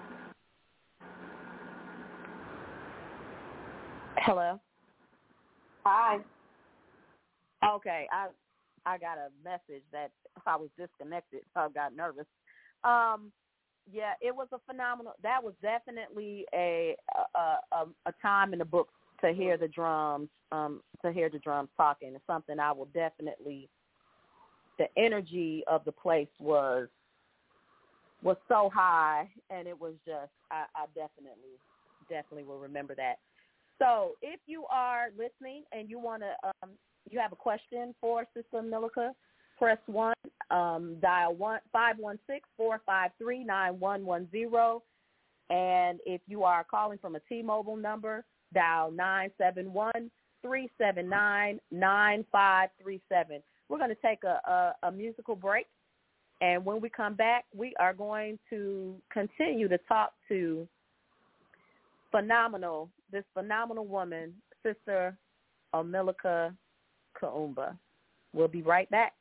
Hello? Hi. Okay, I I got a message that I was disconnected, so I got nervous. Um, yeah, it was a phenomenal. That was definitely a a, a a time in the book to hear the drums, um, to hear the drums talking. It's something I will definitely. The energy of the place was was so high, and it was just. I, I definitely definitely will remember that. So, if you are listening and you want to, um, you have a question for Sister Milica, press one, um, dial one five one six four five three nine one one zero, and if you are calling from a T-Mobile number, dial nine seven one three seven nine nine five three seven. We're going to take a, a, a musical break, and when we come back, we are going to continue to talk to phenomenal, this phenomenal woman, Sister Omilika Kaumba. We'll be right back.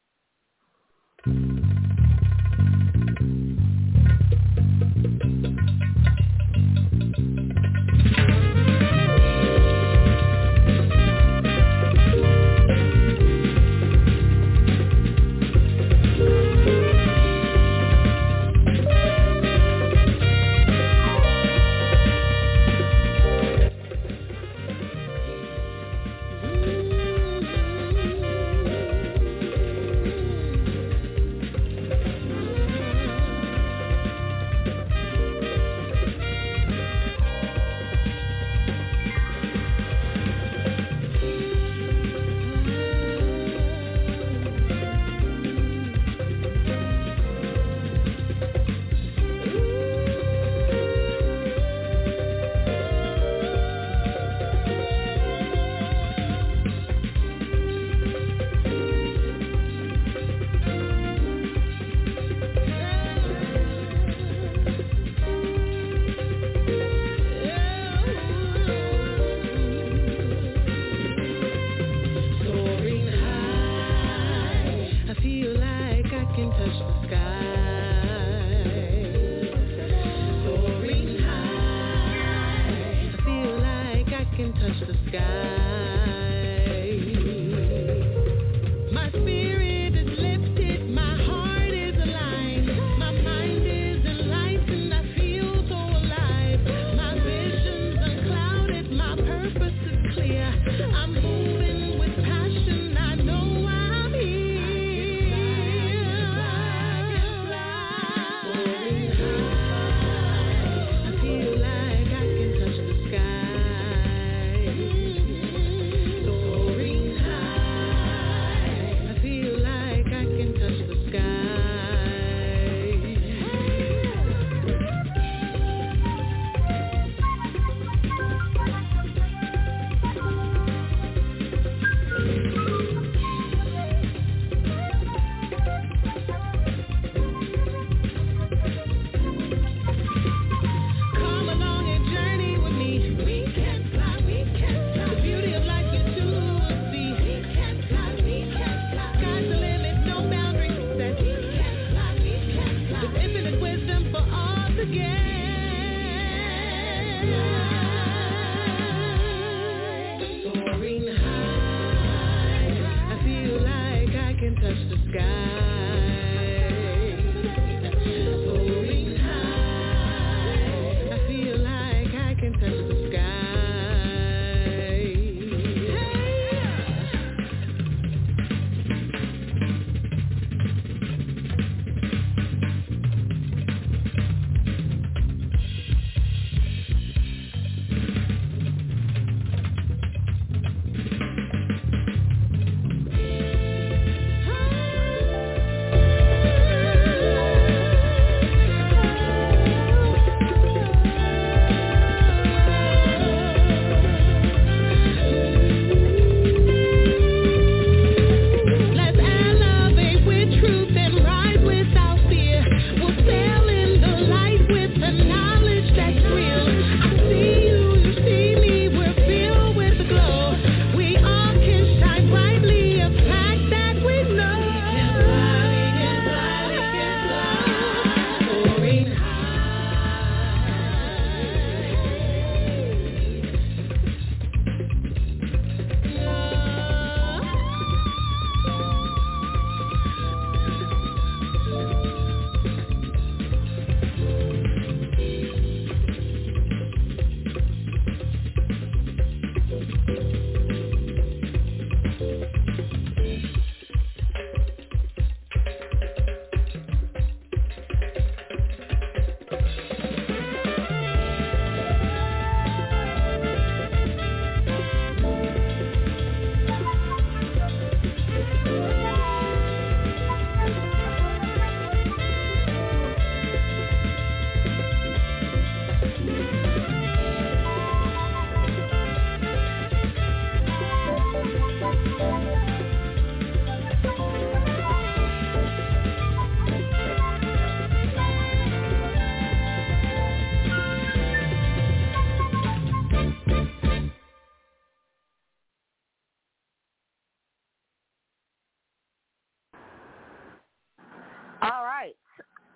Fly.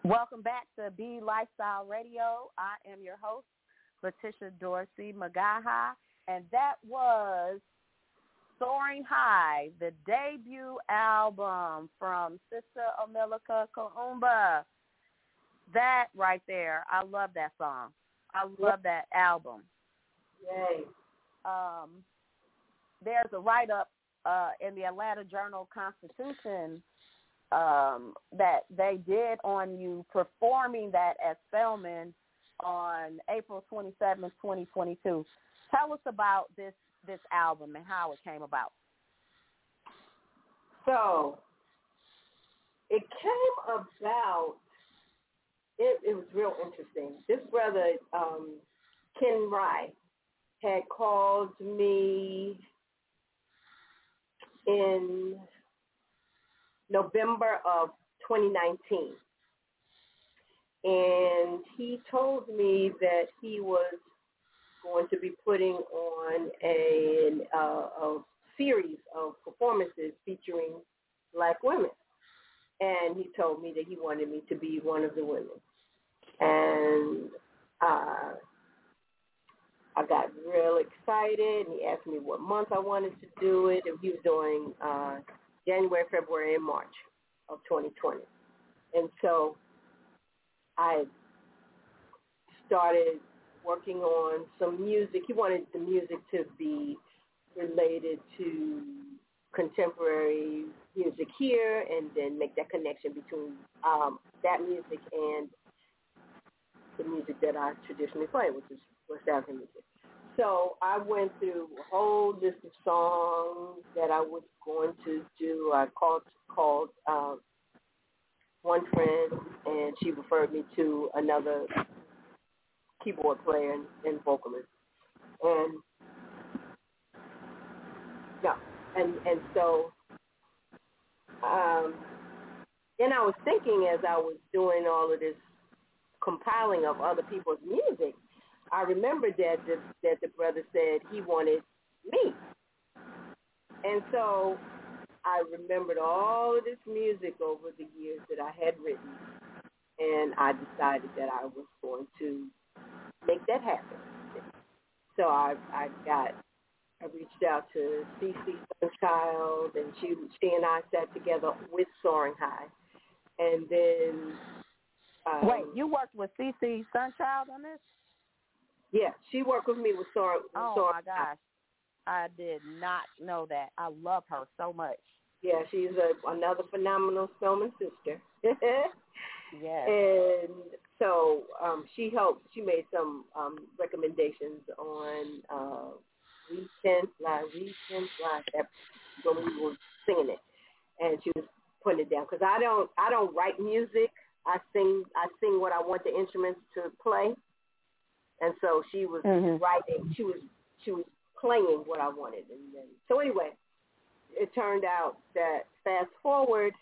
Welcome back to Be Lifestyle Radio. I am your host, Letitia Dorsey Magaha, and that was Soaring High, the debut album from Sister Omilika Kaumba. That right there, I love that song. I love that album. Yay. Um, there's a write-up uh, in the Atlanta Journal-Constitution um, that they did on you performing that at Spelman on April twenty-seventh, twenty twenty-two. Tell us about this this album and how it came about. So it came about, it, it was real interesting. This brother, um, Ken Rye, had called me in November of twenty nineteen. And he told me that he was going to be putting on a, a, a series of performances featuring Black women. And he told me that he wanted me to be one of the women. And uh, I got real excited, and he asked me what month I wanted to do it, and he was doing uh, January, February, and March of twenty twenty. And so I started working on some music. He wanted the music to be related to contemporary music here, and then make that connection between um, that music and the music that I traditionally play, which is West African music. So I went through a whole list of songs that I was going to do. I called called uh, one friend, and she referred me to another keyboard player and, and vocalist. And yeah, and and so um, then I was thinking as I was doing all of this compiling of other people's music, I remembered that the, that the brother said he wanted me. And so I remembered all of this music over the years that I had written, and I decided that I was going to make that happen. So I I got, I reached out to C C Sunchild, and she, she and I sat together with Soaring High. And then... Um, Wait, you worked with C C Sunchild on this? Yeah, she worked with me with Soaring. Oh, Soaring my gosh. I did not know that. I love her so much. Yeah, she's a, another phenomenal Spelman sister. Yes. And so um, she helped, she made some um, recommendations on uh, We Can Fly, We Can Fly, that, when we were singing it. And she was putting it down. Because I don't, I don't write music. I sing, I sing what I want the instruments to play. And so she was mm-hmm. writing, she was, she was playing what I wanted. And then, so anyway, it turned out that fast forward,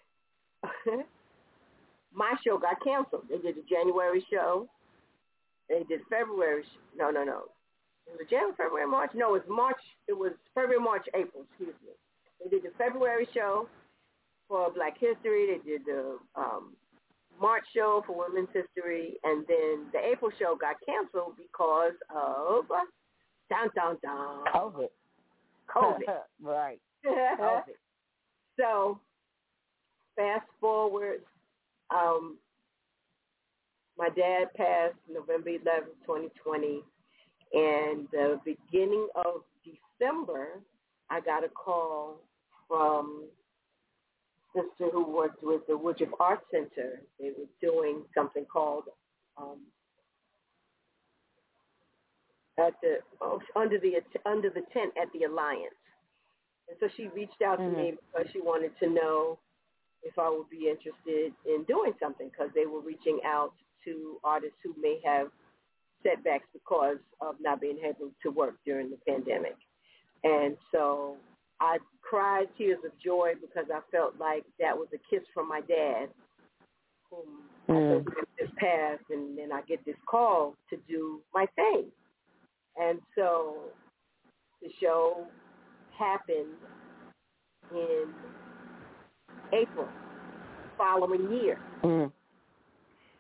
my show got canceled. They did a January show. They did February. Sh- no, no, no. It was January, February, March. No, it was March. It was February, March, April. Excuse me. They did the February show for Black History. They did the um, March show for Women's History, and then the April show got canceled because of down, down, down. COVID. COVID. Right. COVID. So fast forward. Um, my dad passed November eleventh, twenty twenty, and the beginning of December, I got a call from a sister who worked with the Woodruff Art Center. They were doing something called um, at the oh, under the under the tent at the Alliance, and so she reached out mm-hmm. to me because she wanted to know if I would be interested in doing something, because they were reaching out to artists who may have setbacks because of not being able to work during the pandemic. And so I cried tears of joy because I felt like that was a kiss from my dad, whom mm. I just passed, and then I get this call to do my thing. And so the show happened in April following year. Mm.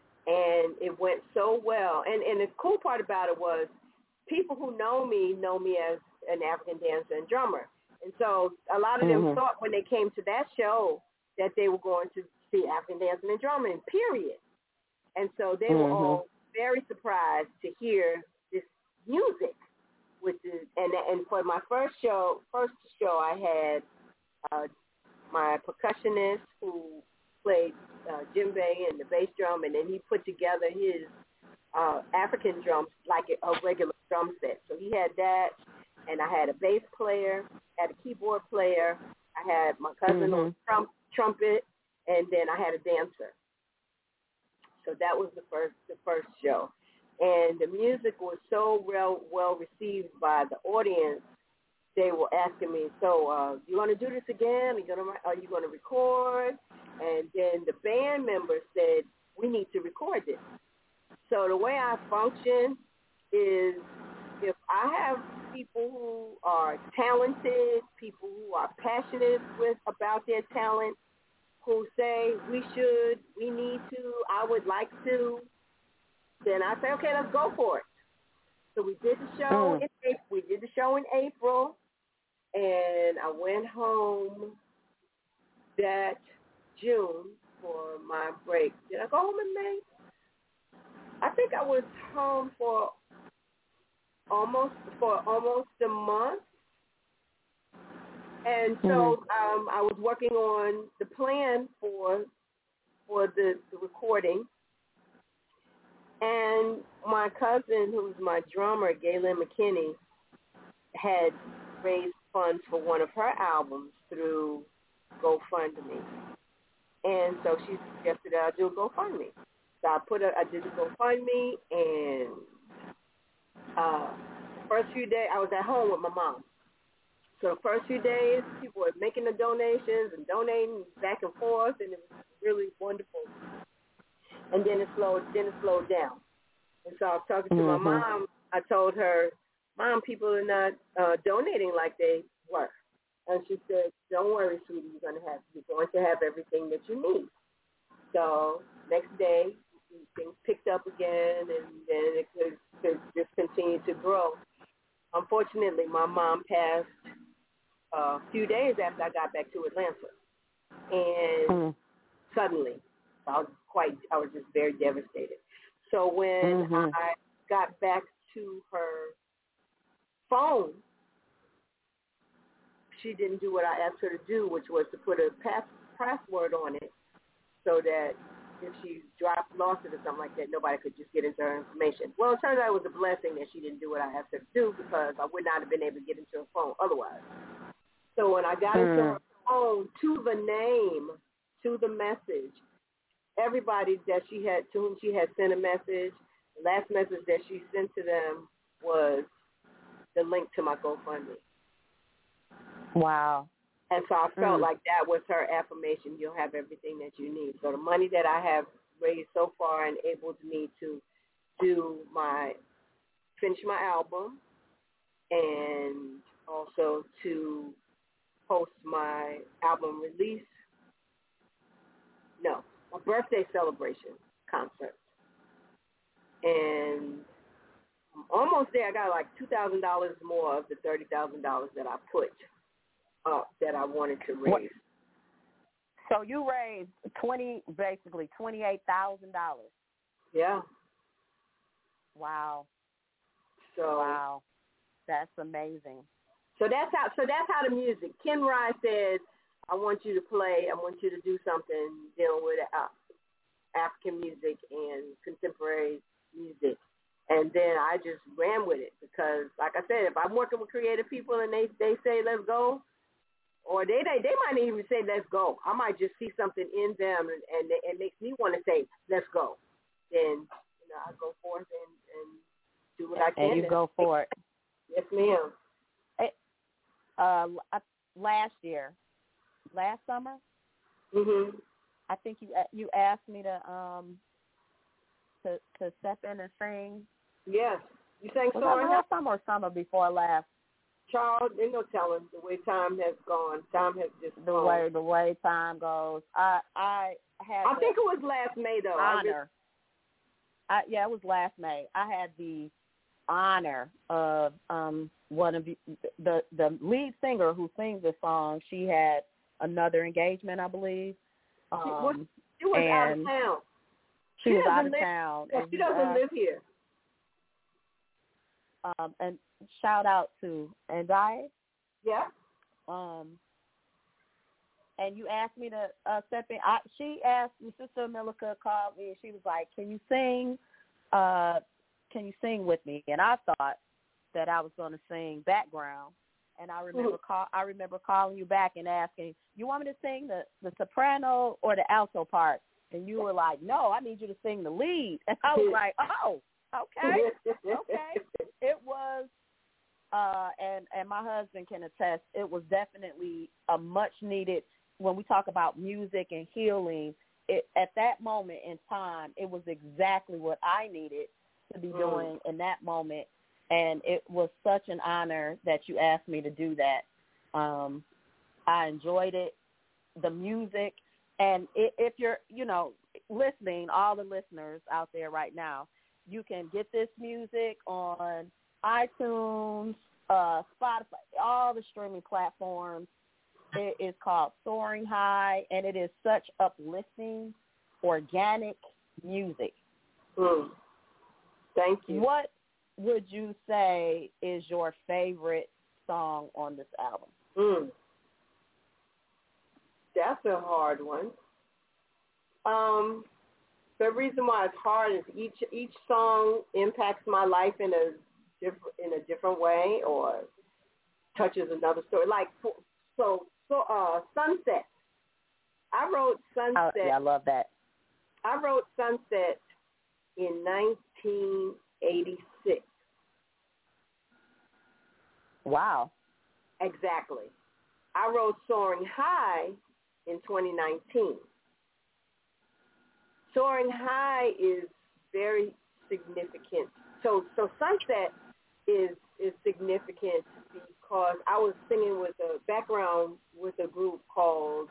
it went so well. And and the cool part about it was people who know me know me as an African dancer and drummer. And so a lot of them Mhm. thought when they came to that show that they were going to see African dancing and drumming, period. And so they were Mhm. all very surprised to hear this music, which is and and for my first show, first show I had uh, my percussionist who played uh, djembe and the bass drum, and then he put together his uh, African drums like a, a regular drum set. So he had that, and I had a bass player, had a keyboard player, I had my cousin Mhm. on trump, trumpet, and then I had a dancer. So that was the first the first show, and the music was so well well received by the audience. They were asking me, so uh, you want to do this again? Are you gonna are you gonna record? And then the band members said, we need to record this. So the way I function is, if I have people who are talented, people who are passionate with about their talent, who say we should, we need to, I would like to, then I say, okay, let's go for it. So we did the show. Mm. In April. We did the show in April, and I went home that June for my break. Did I go home in May? I think I was home for almost for almost a month. And so Mhm. um, I was working on the plan for for the, the recording. And my cousin, who's my drummer, Galen McKinney, had raised funds for one of her albums through GoFundMe. And so she suggested that I do a GoFundMe. So I put a, I did the GoFundMe, and uh, the first few days, I was at home with my mom. So the first few days, people were making the donations and donating back and forth, and it was really wonderful. And then it slowed, then it slowed down. And so I was talking to Mhm. my mom. I told her, Mom, people are not uh, donating like they were. And she said, don't worry, sweetie, you're going to have, you're going to have everything that you need. So next day, things picked up again, and then it could, could just continue to grow. Unfortunately, my mom passed a few days after I got back to Atlanta, and Mm. suddenly, I was quite, I was just very devastated. So when Mhm. I got back to her phone, she didn't do what I asked her to do, which was to put a pass, password on it so that if she dropped, lost it or something like that, nobody could just get into her information. Well, it turns out it was a blessing that she didn't do what I asked her to do, because I would not have been able to get into her phone otherwise. So when I got Mm. into her phone, to the name, to the message, everybody that she had, to whom she had sent a message, the last message that she sent to them was the link to my GoFundMe. Wow. And so I felt Mm. like that was her affirmation. You'll have everything that you need. So the money that I have raised so far enabled me to do my, finish my album, and also to host my album release, no, a birthday celebration concert. And I'm almost there. I got like two thousand dollars more of the thirty thousand dollars that I put up that I wanted to raise. What? So you raised twenty, basically twenty-eight thousand dollars. Yeah. Wow. So Wow. That's amazing. So that's how. So that's how the music. Ken Rye said, "I want you to play. I want you to do something dealing with uh, African music and contemporary music." And then I just ran with it, because, like I said, if I'm working with creative people and they, they say let's go, or they, they they might even say let's go, I might just see something in them, and, and it makes me want to say let's go. Then you know I go forth and, and do what I can. And you go for it. Yes, ma'am. Uh, last year, last summer, Mhm. I think you you asked me to um to to step in and sing. Yes. You sang Was Soaring that last summer or summer before last? Child, there's no telling the way time has gone. Time has just The gone. way the way time goes. I I had I the think it was last May though. I, just, honor. I, yeah, it was last May. I had the honor of um, one of the, the the lead singer who sings the song. She had another engagement, I believe. Um, she was, she was out of town. She, she was out of live, town. Yeah, she doesn't uh, live here. Um, and shout out to Andai. Yeah. Um, and you asked me to uh, step in. I, she asked, my sister Milika called me, and she was like, can you sing, uh, can you sing with me? And I thought that I was going to sing background. And I remember Mm-hmm. call, I remember calling you back and asking, you want me to sing the, the soprano or the alto part? And you were like, no, I need you to sing the lead. And I was like, oh, okay, okay. It was, uh, and, and my husband can attest, it was definitely a much needed, when we talk about music and healing, it, at that moment in time, it was exactly what I needed to be doing mm. in that moment. And it was such an honor that you asked me to do that. Um, I enjoyed it, the music. And if you're, you know, listening, all the listeners out there right now, you can get this music on iTunes, uh, Spotify, all the streaming platforms. It is called Soaring High, and it is such uplifting, organic music. Mm. Thank you. What would you say is your favorite song on this album? Mm. That's a hard one. Um, the reason why it's hard is each each song impacts my life in a different in a different way or touches another story. Like so, so uh, Sunset. I wrote Sunset. Oh, yeah, I love that. I wrote Sunset in nineteen eighty-six. Wow. Exactly. I wrote Soaring High in twenty nineteen. Soaring High is very significant. So so Sunset is is significant because I was singing with a background with a group called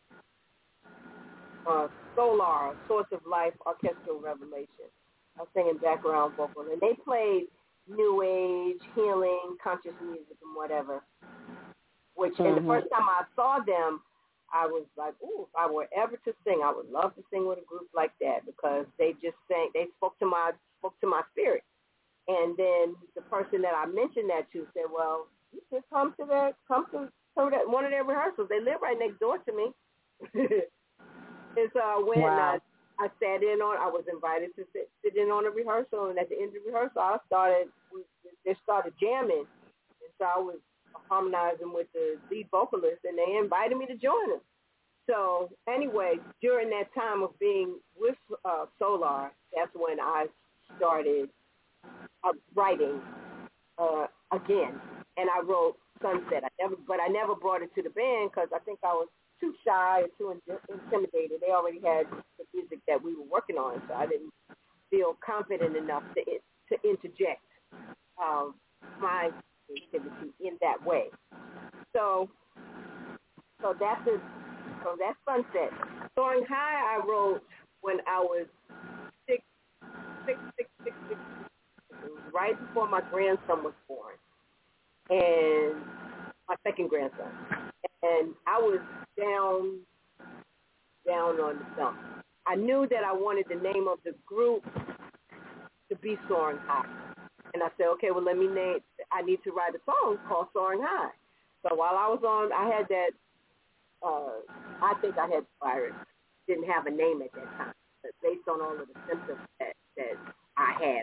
uh, Solar, Source of Life Orchestral Revelation. I was singing background vocals, and they played New Age, healing, conscious music, and whatever. Which, mm-hmm. and the first time I saw them, I was like, ooh, if I were ever to sing, I would love to sing with a group like that because they just sang, they spoke to my spoke to my spirit. And then the person that I mentioned that to said, well, you should come to that, come to, to that, one of their rehearsals. They live right next door to me. And so I went wow. and I, I sat in on, I was invited to sit, sit in on a rehearsal. And at the end of the rehearsal, I started, we, they started jamming. And so I was harmonizing with the lead vocalist, and they invited me to join them. So anyway, during that time of being with uh, Solar, that's when I started uh, writing uh, again, and I wrote Sunset. I never, but I never brought it to the band because I think I was too shy or too intimidated. They already had the music that we were working on, so I didn't feel confident enough to to interject um, my activity in that way. So, so that's a, so that's Sunset. Soaring High, I wrote when I was six, six, six, six, six. It was right before my grandson was born, and my second grandson. And I was down, down on the dump. I knew that I wanted the name of the group to be Soaring High. And I said, okay, well, let me name, I need to write a song called Soaring High. So while I was on, I had that, uh, I think I had the virus, didn't have a name at that time, but based on all of the symptoms that, that I had.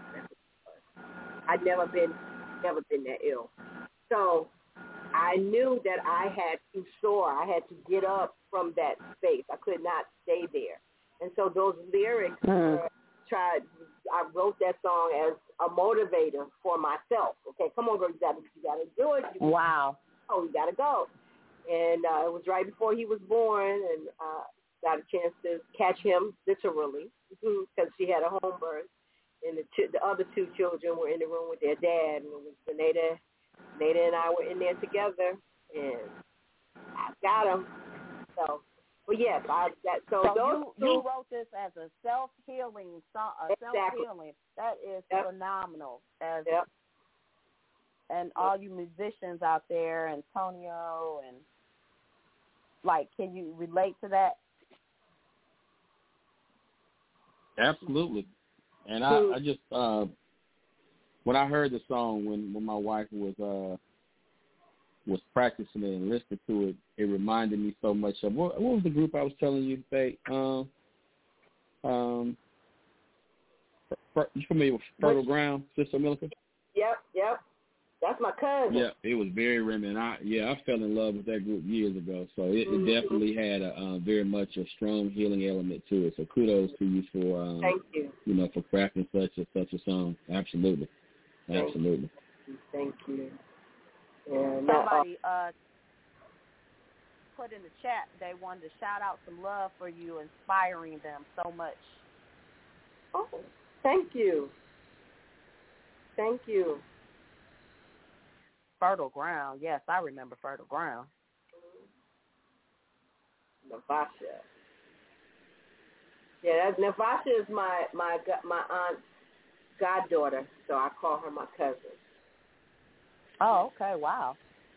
I'd never been, never been that ill. So I knew that I had to soar. I had to get up from that space. I could not stay there. And so those lyrics mm. were tried, I wrote that song as a motivator for myself. Okay, come on, girl, you gotta, you gotta do it. You, wow. Oh, you gotta go. And uh, it was right before he was born, and uh, got a chance to catch him literally because she had a home birth, and the, two, the other two children were in the room with their dad, and it was Nada, Nada and I were in there together, and I got him. So Well, yes, I, that, so, so those you, you wrote this as a self-healing song, a exactly. self-healing. That is yep. phenomenal. As yep. And all you musicians out there, Antonio, and, like, can you relate to that? Absolutely. And I, I just, uh, when I heard the song, when, when my wife was uh, was practicing it and listening to it, it reminded me so much of, what, what was the group I was telling you to say? Um, um, you familiar with Fertile Ground, Sister Milica? Yep, yep. That's my cousin. Yeah, it was very reminiscent. I, yeah, I fell in love with that group years ago. So it, mm-hmm. it definitely had a uh, very much a strong healing element to it. So kudos to you for, um, Thank you. you know, for crafting such a such a song. Absolutely, Thank absolutely. You. Thank you. Yeah, Somebody uh, put in the chat they wanted to shout out some love for you, inspiring them so much. Oh, thank you. Thank you. Fertile Ground. Yes, I remember Fertile Ground. Navasha. Yeah, that, Navasha is my, my, my aunt's goddaughter, so I call her my cousin. Oh, okay. Wow.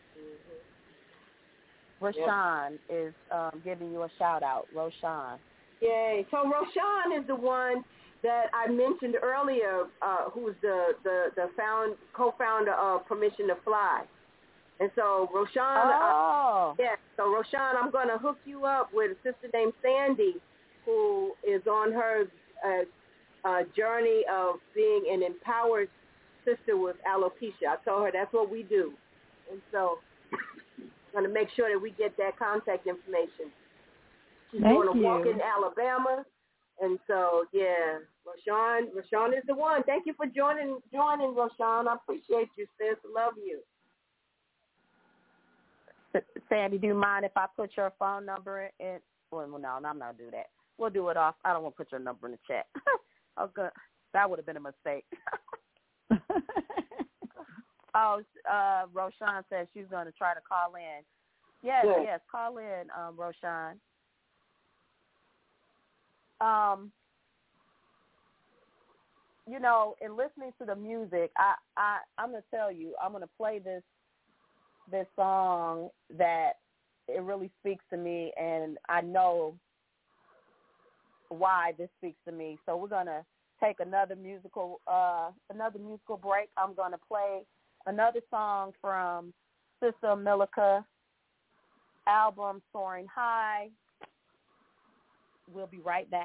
Mm-hmm. Rashawn yep. is um, giving you a shout-out. Roshan. Yay. So Roshan is the one that I mentioned earlier, uh, who's the, the, the found, co-founder of Permission to Fly. And so Roshan, oh. uh, yeah, so Roshan, I'm going to hook you up with a sister named Sandy, who is on her uh, uh, journey of being an empowered sister with alopecia. I told her that's what we do. And so I'm going to make sure that we get that contact information. She's Thank doing a you. walk in Alabama. And so, yeah, Roshan, Roshan is the one. Thank you for joining, joining, Roshan. I appreciate you, sis. Love you. Sandy, do you mind if I put your phone number in? Well, no, I'm not going to do that. We'll do it off. I don't want to put your number in the chat. Okay. That would have been a mistake. oh, uh, Roshan says she's going to try to call in. Yes, yeah. yes, call in, um, Roshan. Um, you know, in listening to the music, I, I, I'm going to tell you, I'm going to play this this song that it really speaks to me, and I know why this speaks to me. So we're going to take another musical uh, another musical break. I'm going to play another song from Sister Milica album, Soaring High. We'll be right back.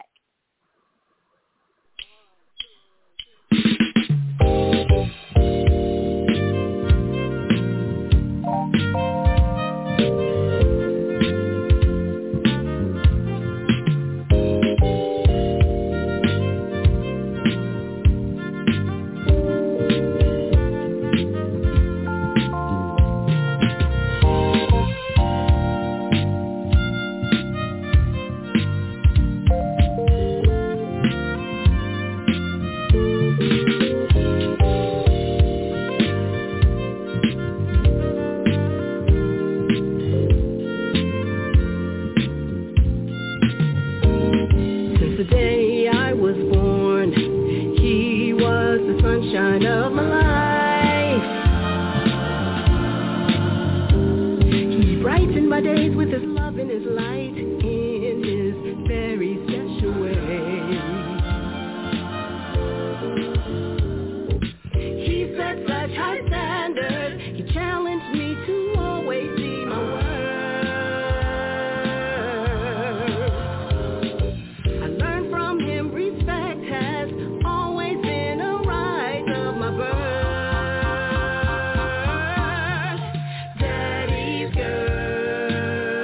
Daddy's girl.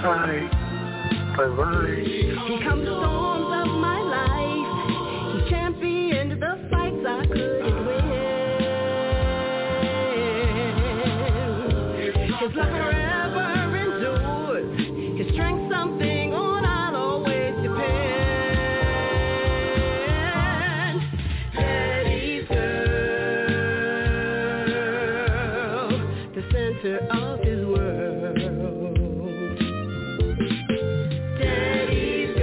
fight, but right. He comes storms of my life. He championed the fights I couldn't win. His love forever endures. His strength something on I'll always depend. Daddy's girl, the center of his world. Daddy's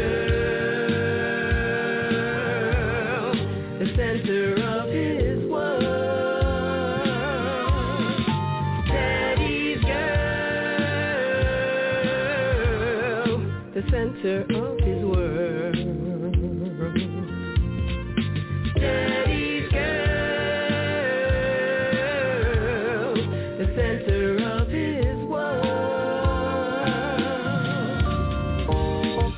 girl, the center of his world. Daddy's girl, the center of his world. Daddy's girl, the center of his world.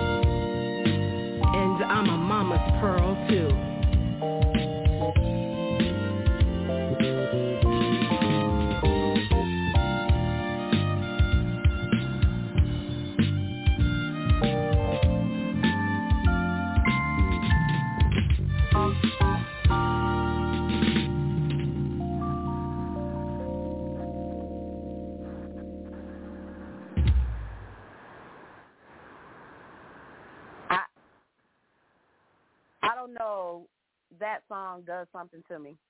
And I'm a mama's pearl too. I I don't know. That song does something to me.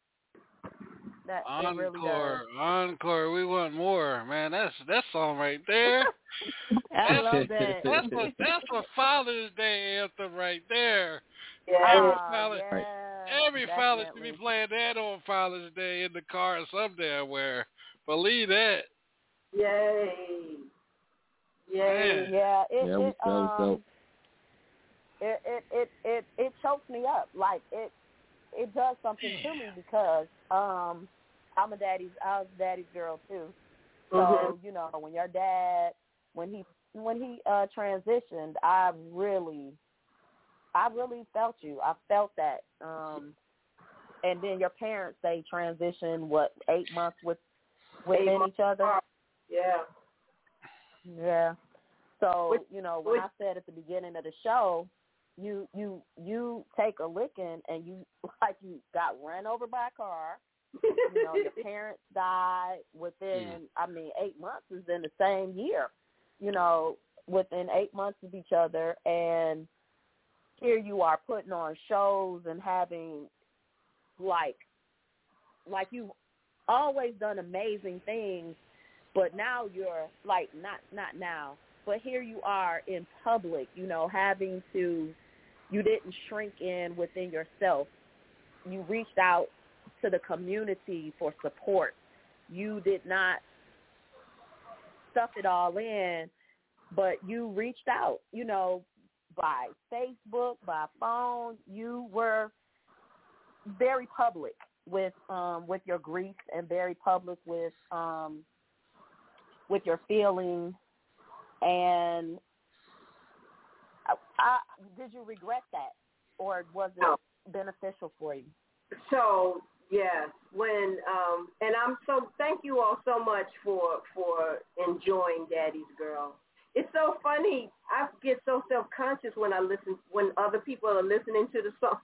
That it really Encore, does. encore. We want more, man. That's that song right there. I love that. That's what that's what Father's Day anthem right there. Yeah. Every Ah, father, yeah, every father should definitely. be playing that on Father's Day in the car or some damn where. Believe that. Yay. Yay. Man. Yeah, it Yeah, it that was um dope. it, it it it it chokes me up. Like it it does something to me because um I'm a daddy's I was a daddy's girl too. So, Mhm. you know, when your dad when he when he uh transitioned, I really I really felt you. I felt that. Um and then your parents, they transitioned what, eight months with within Eight months each other? apart. Yeah. Yeah. So, Which- you know, when which- I said at the beginning of the show, you you you take a licking and you like you got run over by a car. You know, your parents died within I mean, eight months is in the same year. You know, within eight months of each other, and here you are putting on shows and having like like you've always done amazing things, but now you're like not not now, but here you are in public, you know, having to you didn't shrink in within yourself. You reached out to the community for support. You did not stuff it all in, but you reached out, you know, by Facebook, by phone. You were very public with um with your grief and very public with um with your feelings. And I, I, did you regret that, or was it No. beneficial for you? So yes, when um, and I'm so thank you all so much for for enjoying Daddy's Girl. It's so funny. I get so self conscious when I listen when other people are listening to the song,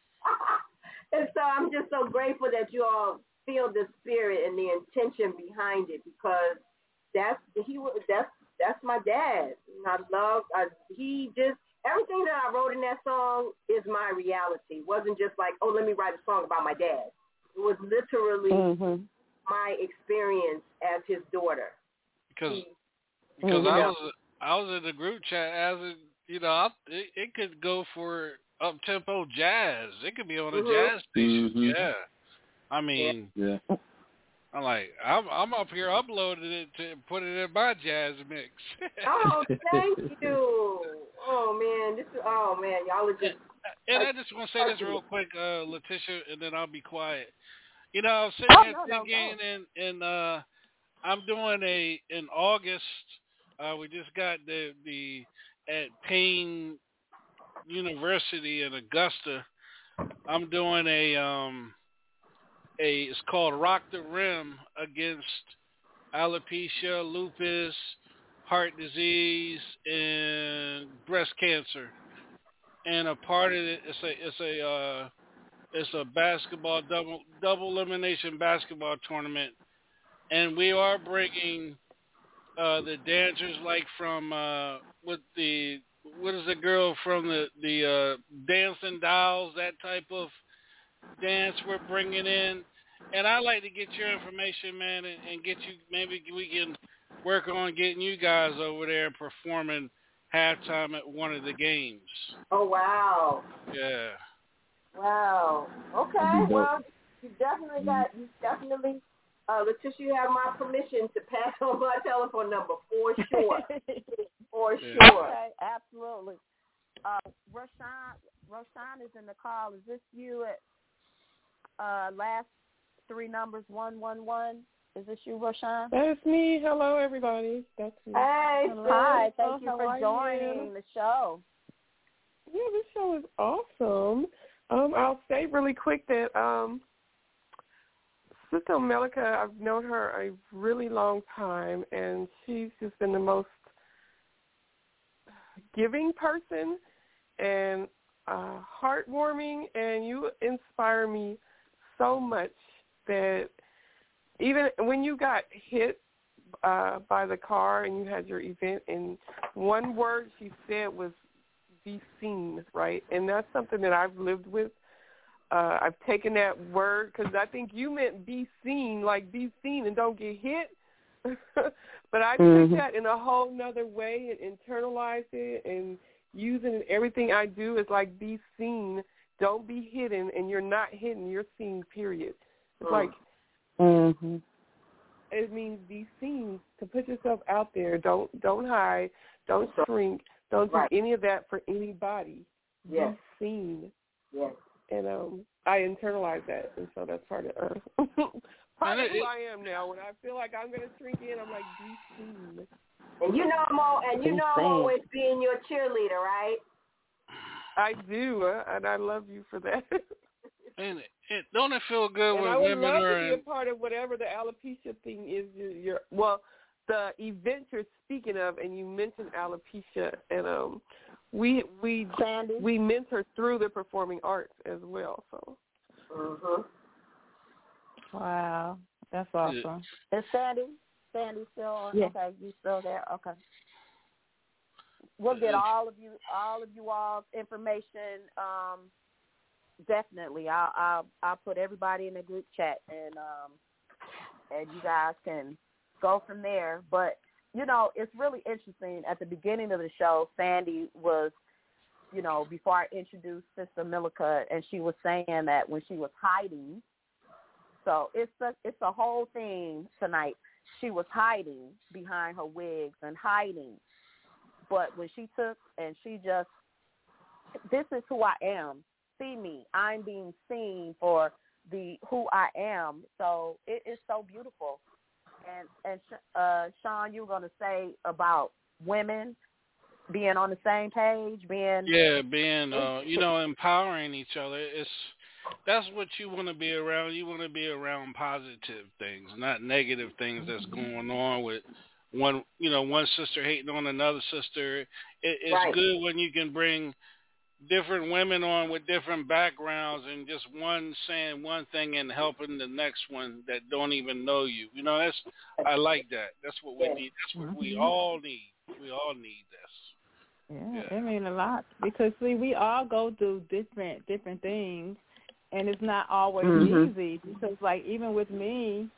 and so I'm just so grateful that you all feel the spirit and the intention behind it, because that's he was that's that's my dad. And I love I, he just. Everything that I wrote in that song is my reality. It wasn't just like, oh, let me write a song about my dad. It was literally Mm-hmm. my experience as his daughter. Because He- because Mhm. I was I was in the group chat as it, you know I, it, it could go for up tempo jazz. It could be on a Mhm. jazz station. Mhm. Yeah, I mean Yeah. I'm like I'm I'm up here uploading it to put it in my jazz mix. Oh, thank you. Oh, man. This is, oh, man. Y'all are just, And I just want to say this real quick, uh, Letitia, and then I'll be quiet. You know, I'm sitting Oh, here no, no, thinking, go. and and uh, I'm doing a in August. Uh, we just got the the at Payne University in Augusta. I'm doing a um a it's called Rock the Rim against alopecia, lupus, heart disease, and breast cancer. And a part of it, it's a it's a uh, it's a basketball double double elimination basketball tournament, and we are bringing uh, the dancers like from uh, with the what is the girl from the the uh, Dancing Dolls, that type of dance we're bringing in. And I'd like to get your information, man, and, and get you, maybe we can work on getting you guys over there and performing halftime at one of the games. Oh, wow. Yeah. Wow. Okay. Well, you definitely got, you definitely, uh, Letitia, you have my permission to pass on my telephone number for sure. For Yeah. sure. Okay, absolutely. Uh, Rashawn, Rashawn is in the call. Is this you at uh, last three numbers, one one one? Is this you, Rashawn? That's me. Hello, everybody. That's me. Hey, Hi, Hello. thank you How for are joining you? the show. Yeah, this show is awesome. Um, I'll say really quick that um, Sister Melika, I've known her a really long time, and she's just been the most giving person and uh, heartwarming, and you inspire me so much that even when you got hit uh, by the car and you had your event, and one word she said was be seen, right? And that's something that I've lived with. Uh, I've taken that word because I think you meant be seen, like be seen and don't get hit. But I Mm-hmm. took that in a whole nother way and internalized it and using it. Everything I do is like be seen, don't be hidden, and you're not hidden, you're seen, period. It's like Mm-hmm. it means be seen, to put yourself out there. Don't don't hide, don't shrink, don't do Right. any of that for anybody. Yes. Be seen. Yes. And um, I internalize that, and so that's part of uh, part of who I am now. When I feel like I'm going to shrink in, I'm like, be seen. And you know I'm all, and you Be know I'm seen. always being your cheerleader, right? I do, uh, and I love you for that. And it, it, don't it feel good And when I would women love are to be a in, part of whatever the alopecia thing is. You're, you're well, the event you're speaking of, and you mentioned alopecia, and um, we we Sandy? we mentor through the performing arts as well. So. Mm-hmm. Wow, that's awesome. Is Sandy? Sandy still on? Yeah. Okay, you still there? Okay. We'll get all of you, all of you all's information. Um, definitely, I'll, I'll, I'll put everybody in the group chat, and um, and you guys can go from there. But you know, it's really interesting. At the beginning of the show, Sandy was, you know, before I introduced Sister Melika, and she was saying that when she was hiding. So it's a, it's a whole thing tonight. She was hiding behind her wigs and hiding. But when she took and she just, this is who I am. See me. I'm being seen for the who I am. So it is so beautiful. And, and uh, Sean, you were going to say about women being on the same page, being yeah, being, uh, you know, empowering each other. It's, that's what you want to be around. You want to be around positive things, not negative things that's going on with one, you know, one sister hating on another sister. It, it's Right. good when you can bring different women on with different backgrounds and just one saying one thing and helping the next one that don't even know you. You know, that's, I like that. That's what we need. That's what we all need. We all need this. Yeah, Yeah. it means a lot because see, we all go through different different things, and it's not always Mhm. easy because, like, even with me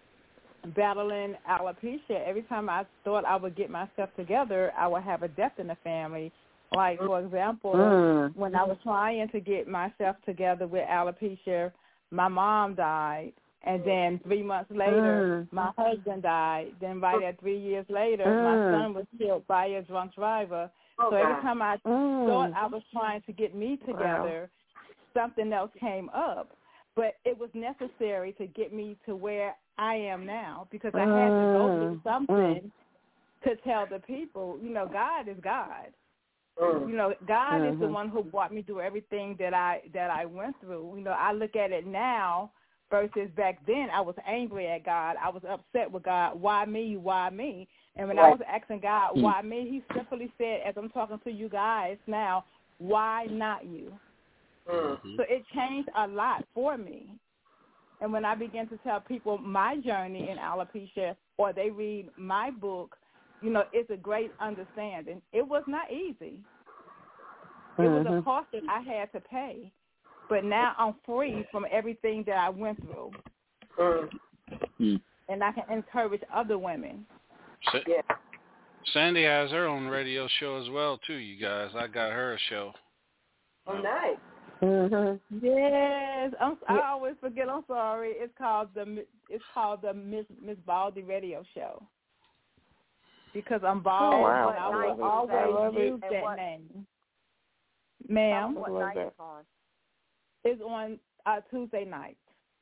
battling alopecia, every time I thought I would get myself together, I would have a death in the family. Like, for example, Mm. when I was trying to get myself together with alopecia, my mom died. And then three months later, Mm. my husband died. Then right at three years later, Mm. my son was killed by a drunk driver. Oh, so every God. time I Mm. thought I was trying to get me together, something else came up. But it was necessary to get me to where I am now because I had to go through Mm. something to tell the people, you know, God is God. Mm. You know, God is the Mhm. one who brought me through everything that I that I went through. You know, I look at it now versus back then. I was angry at God. I was upset with God. Why me? Why me? And when right. I was asking God, why me, he simply said, as I'm talking to you guys now, why not you? Mm-hmm. So it changed a lot for me. And when I began to tell people my journey in alopecia, or they read my book, you know, it's a great understanding. It was not easy. It was a cost that I had to pay. But now I'm free from everything that I went through. Mm. And I can encourage other women. Sa- Yeah. Sandy has her own radio show as well, too, you guys. I got her a show. Oh, nice. Mm-hmm. Yes, I'm, I always forget. I'm sorry. It's called the it's called the Miss Miss Baldy Radio Show because I'm bald. Oh, wow. And I I will love it. I always love use it. that what, name, ma'am. What I love night that. is on? It's on uh, Tuesday night.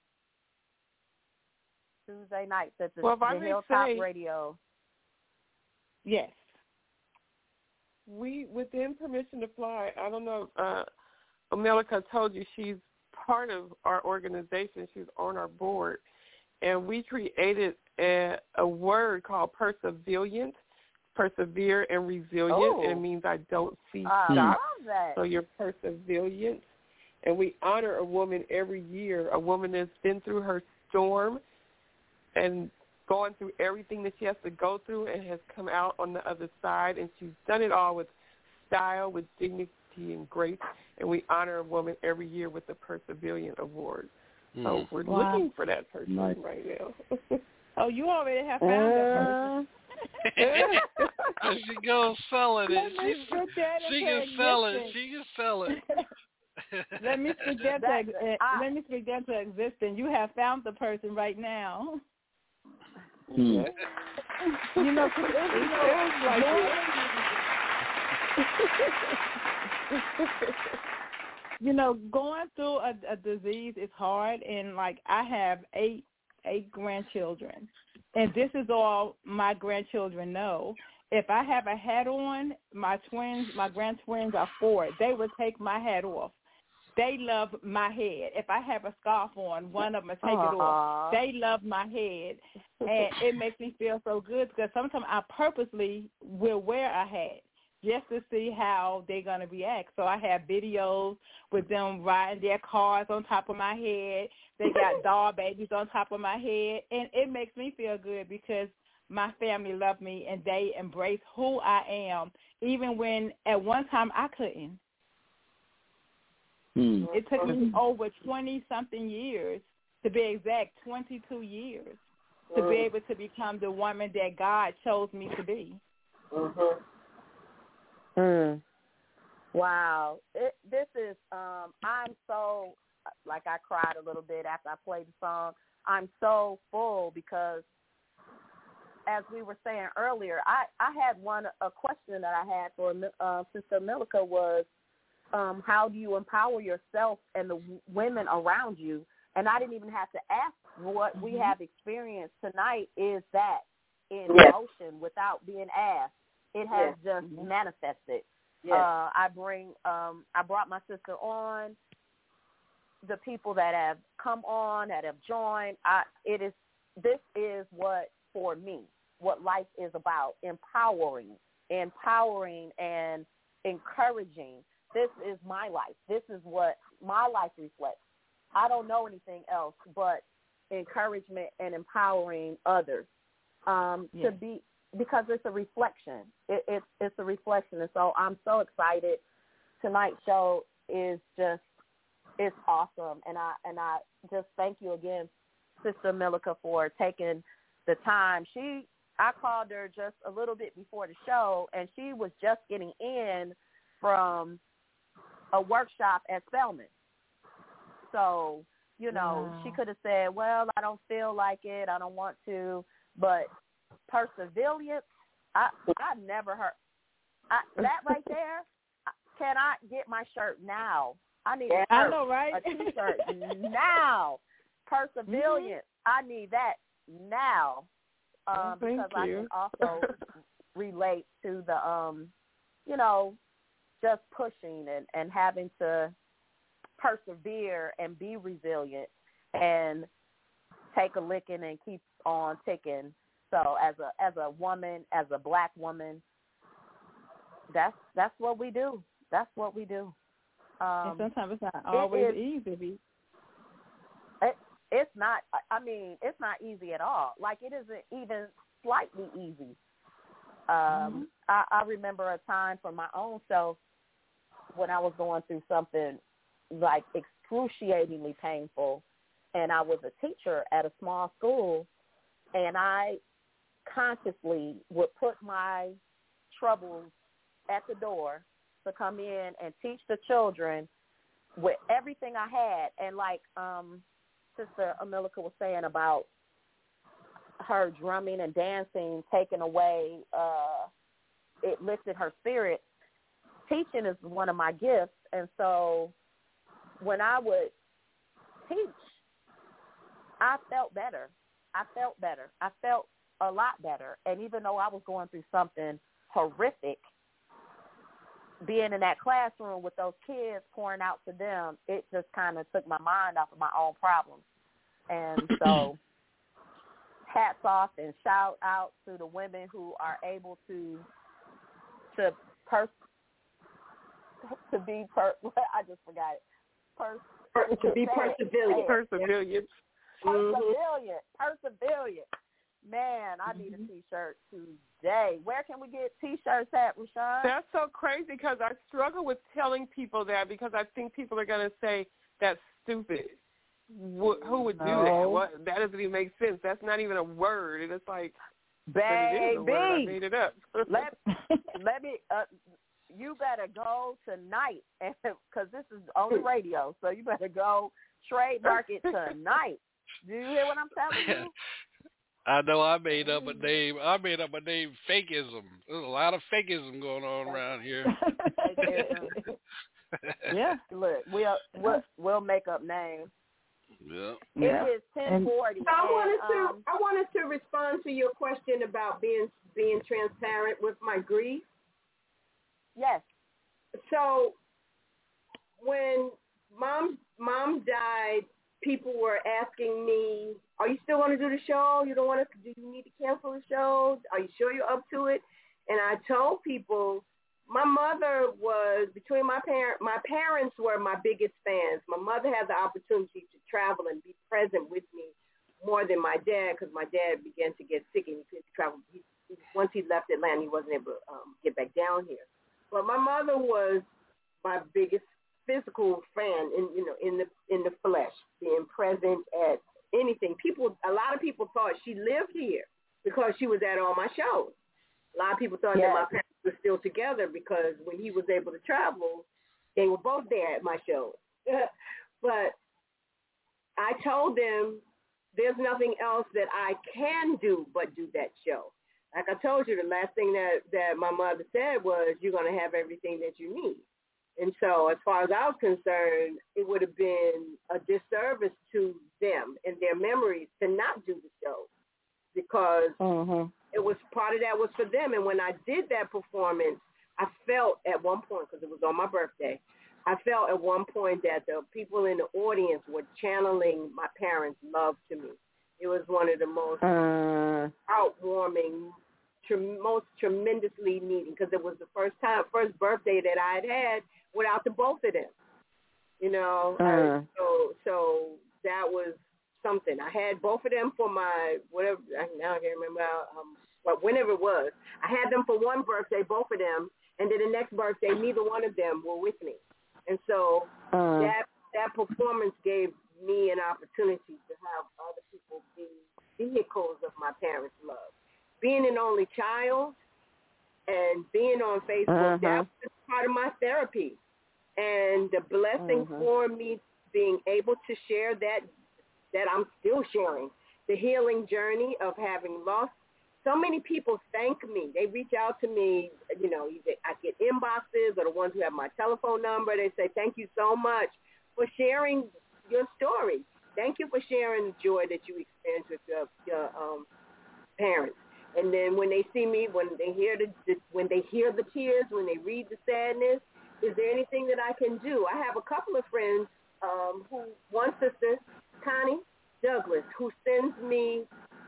Tuesday nights at the, Well, if I the may Hilltop say- Radio. Yes. We, within Permission to Fly, I don't know, uh, Amelika told you she's part of our organization. She's on our board. And we created a, a word called perseverance, persevere and resilient. Oh. And it means I don't see I stop. love that. So you're perseverance. And we honor a woman every year, a woman that's been through her storm and going through everything that she has to go through and has come out on the other side. And she's done it all with style, with dignity and grace. And we honor a woman every year with the Perseverance Award. Mm. So we're Wow. looking for that person Nice. right now. Oh, you already have found that person. There she goes selling Let it. me She's, put that she into can sell it. existence. She can sell it. Let me speak that to That- ex- I- let me speak that to existence. You have found the person right now. Hmm. You know, 'cause it's, you know, Sounds like you know, going through a, a disease is hard, and like I have eight eight grandchildren, and this is all my grandchildren know. If I have a hat on, my twins, my grand twins are four. They would take my hat off. They love my head. If I have a scarf on, one of them will take it off. They love my head, and it makes me feel so good because sometimes I purposely will wear a hat just to see how they're going to react. So I have videos with them riding their cars on top of my head. They got doll babies on top of my head, and it makes me feel good because my family love me, and they embrace who I am, even when at one time I couldn't. Hmm. It took me over twenty-something years, to be exact, twenty-two years, to be able to become the woman that God chose me to be. Mm-hmm. Mm. Wow. It, this is, um, I'm so, like I cried a little bit after I played the song. I'm so full because, as we were saying earlier, I, I had one, a question that I had for uh, Sister Amelika was, um, how do you empower yourself and the w- women around you? And I didn't even have to ask. What we have experienced tonight is that in Yes. motion without being asked. It has Yes. just manifested. Yes. Uh, I bring, um, I brought my sister on. The people that have come on, that have joined, I, it is. This is what for me, what life is about: empowering, empowering, and encouraging. This is my life. This is what my life reflects. I don't know anything else but encouragement and empowering others um, Yes. to be. Because it's a reflection. It, it's it's a reflection. And so I'm so excited. Tonight's show is just, it's awesome. And I and I just thank you again, Sister Amelika, for taking the time. She I called her just a little bit before the show, and she was just getting in from a workshop at Spelman. So, you know, Wow. she could have said, well, I don't feel like it. I don't want to. But perseverance, I I never heard I, that right there. Can I get my shirt now? I need a shirt, I know, right? a T-shirt now. Perseverance, I need that now, um, Oh, thank because I you. can also relate to the, um, you know, just pushing and, and having to persevere and be resilient and take a licking and keep on ticking. So as a as a woman, as a black woman, that's that's what we do. That's what we do. Um, and sometimes it's not always it is, easy. It, it's not. I mean, it's not easy at all. Like it isn't even slightly easy. Um, mm-hmm. I, I remember a time for my own self when I was going through something like excruciatingly painful, and I was a teacher at a small school, and I consciously would put my troubles at the door to come in and teach the children with everything I had. And like um, Sister Amilika was saying about her drumming and dancing taking away, uh, it lifted her spirit. Teaching is one of my gifts, and so when I would teach, I felt better. I felt better. I felt a lot better. And even though I was going through something horrific, being in that classroom with those kids pouring out to them, it just kind of took my mind off of my own problems. And so hats off and shout out to the women who are able to to pers- to be per I just forgot it. Pers- to be perseverant. Perseverant. Perseverant. Perseverant. Man, I need a T-shirt today. Where can we get T-shirts at, Rashawn? That's so crazy because I struggle with telling people that because I think people are going to say that's stupid. Wh- who would do no. that? What? That doesn't even make sense. That's not even a word. And it's like, baby, it is a word. I made it up. let, let me, uh, you better go tonight because this is on the radio, so you better go trademark it tonight. Do you hear what I'm telling you? I know I made up a name. I made up a name, fakeism. There's a lot of fakeism going on around here. Yeah. Look, we'll, we'll, we'll make up names. Yeah. It is ten forty. So I wanted to um, I wanted to respond to your question about being being transparent with my grief. Yes. So when mom mom died, people were asking me, "Are you still going to do the show? You don't want to? Do you need to cancel the show? Are you sure you're up to it?" And I told people, my mother was between my parent. My parents were my biggest fans. My mother had the opportunity to travel and be present with me more than my dad because my dad began to get sick and he couldn't travel. He, once he left Atlanta, he wasn't able to um, get back down here. But my mother was my biggest physical fan in you know in the in the flesh, being present at anything. People, a lot of people thought she lived here because she was at all my shows. A lot of people thought yes. that my parents were still together because when he was able to travel, they were both there at my shows. But I told them there's nothing else that I can do but do that show. Like I told you, the last thing that, that my mother said was, you're going to have everything that you need. And so as far as I was concerned, it would have been a disservice to them and their memories to not do the show because mm-hmm. it was part of that was for them. And when I did that performance, I felt at one point, because it was on my birthday, I felt at one point that the people in the audience were channeling my parents' love to me. It was one of the most uh, heartwarming, tre- most tremendously needing, because it was the first time, first birthday that I had had without the both of them. You know, uh, I, so so that was something. I had both of them for my whatever. Now I can't remember how, um, but whenever it was, I had them for one birthday, both of them, and then the next birthday, neither one of them were with me. And so uh, that that performance gave me an opportunity to have other people be vehicles of my parents' love. Being an only child and being on Facebook, uh-huh. that was part of my therapy. And the blessing uh-huh. for me being able to share that, that I'm still sharing, the healing journey of having lost. So many people thank me. They reach out to me, you know, I get inboxes or the ones who have my telephone number. They say, thank you so much for sharing your story. Thank you for sharing the joy that you experience with your, your um, parents. And then when they see me, when they hear the, the when they hear the tears, when they read the sadness, is there anything that I can do? I have a couple of friends um, who, one sister, Connie Douglas, who sends me every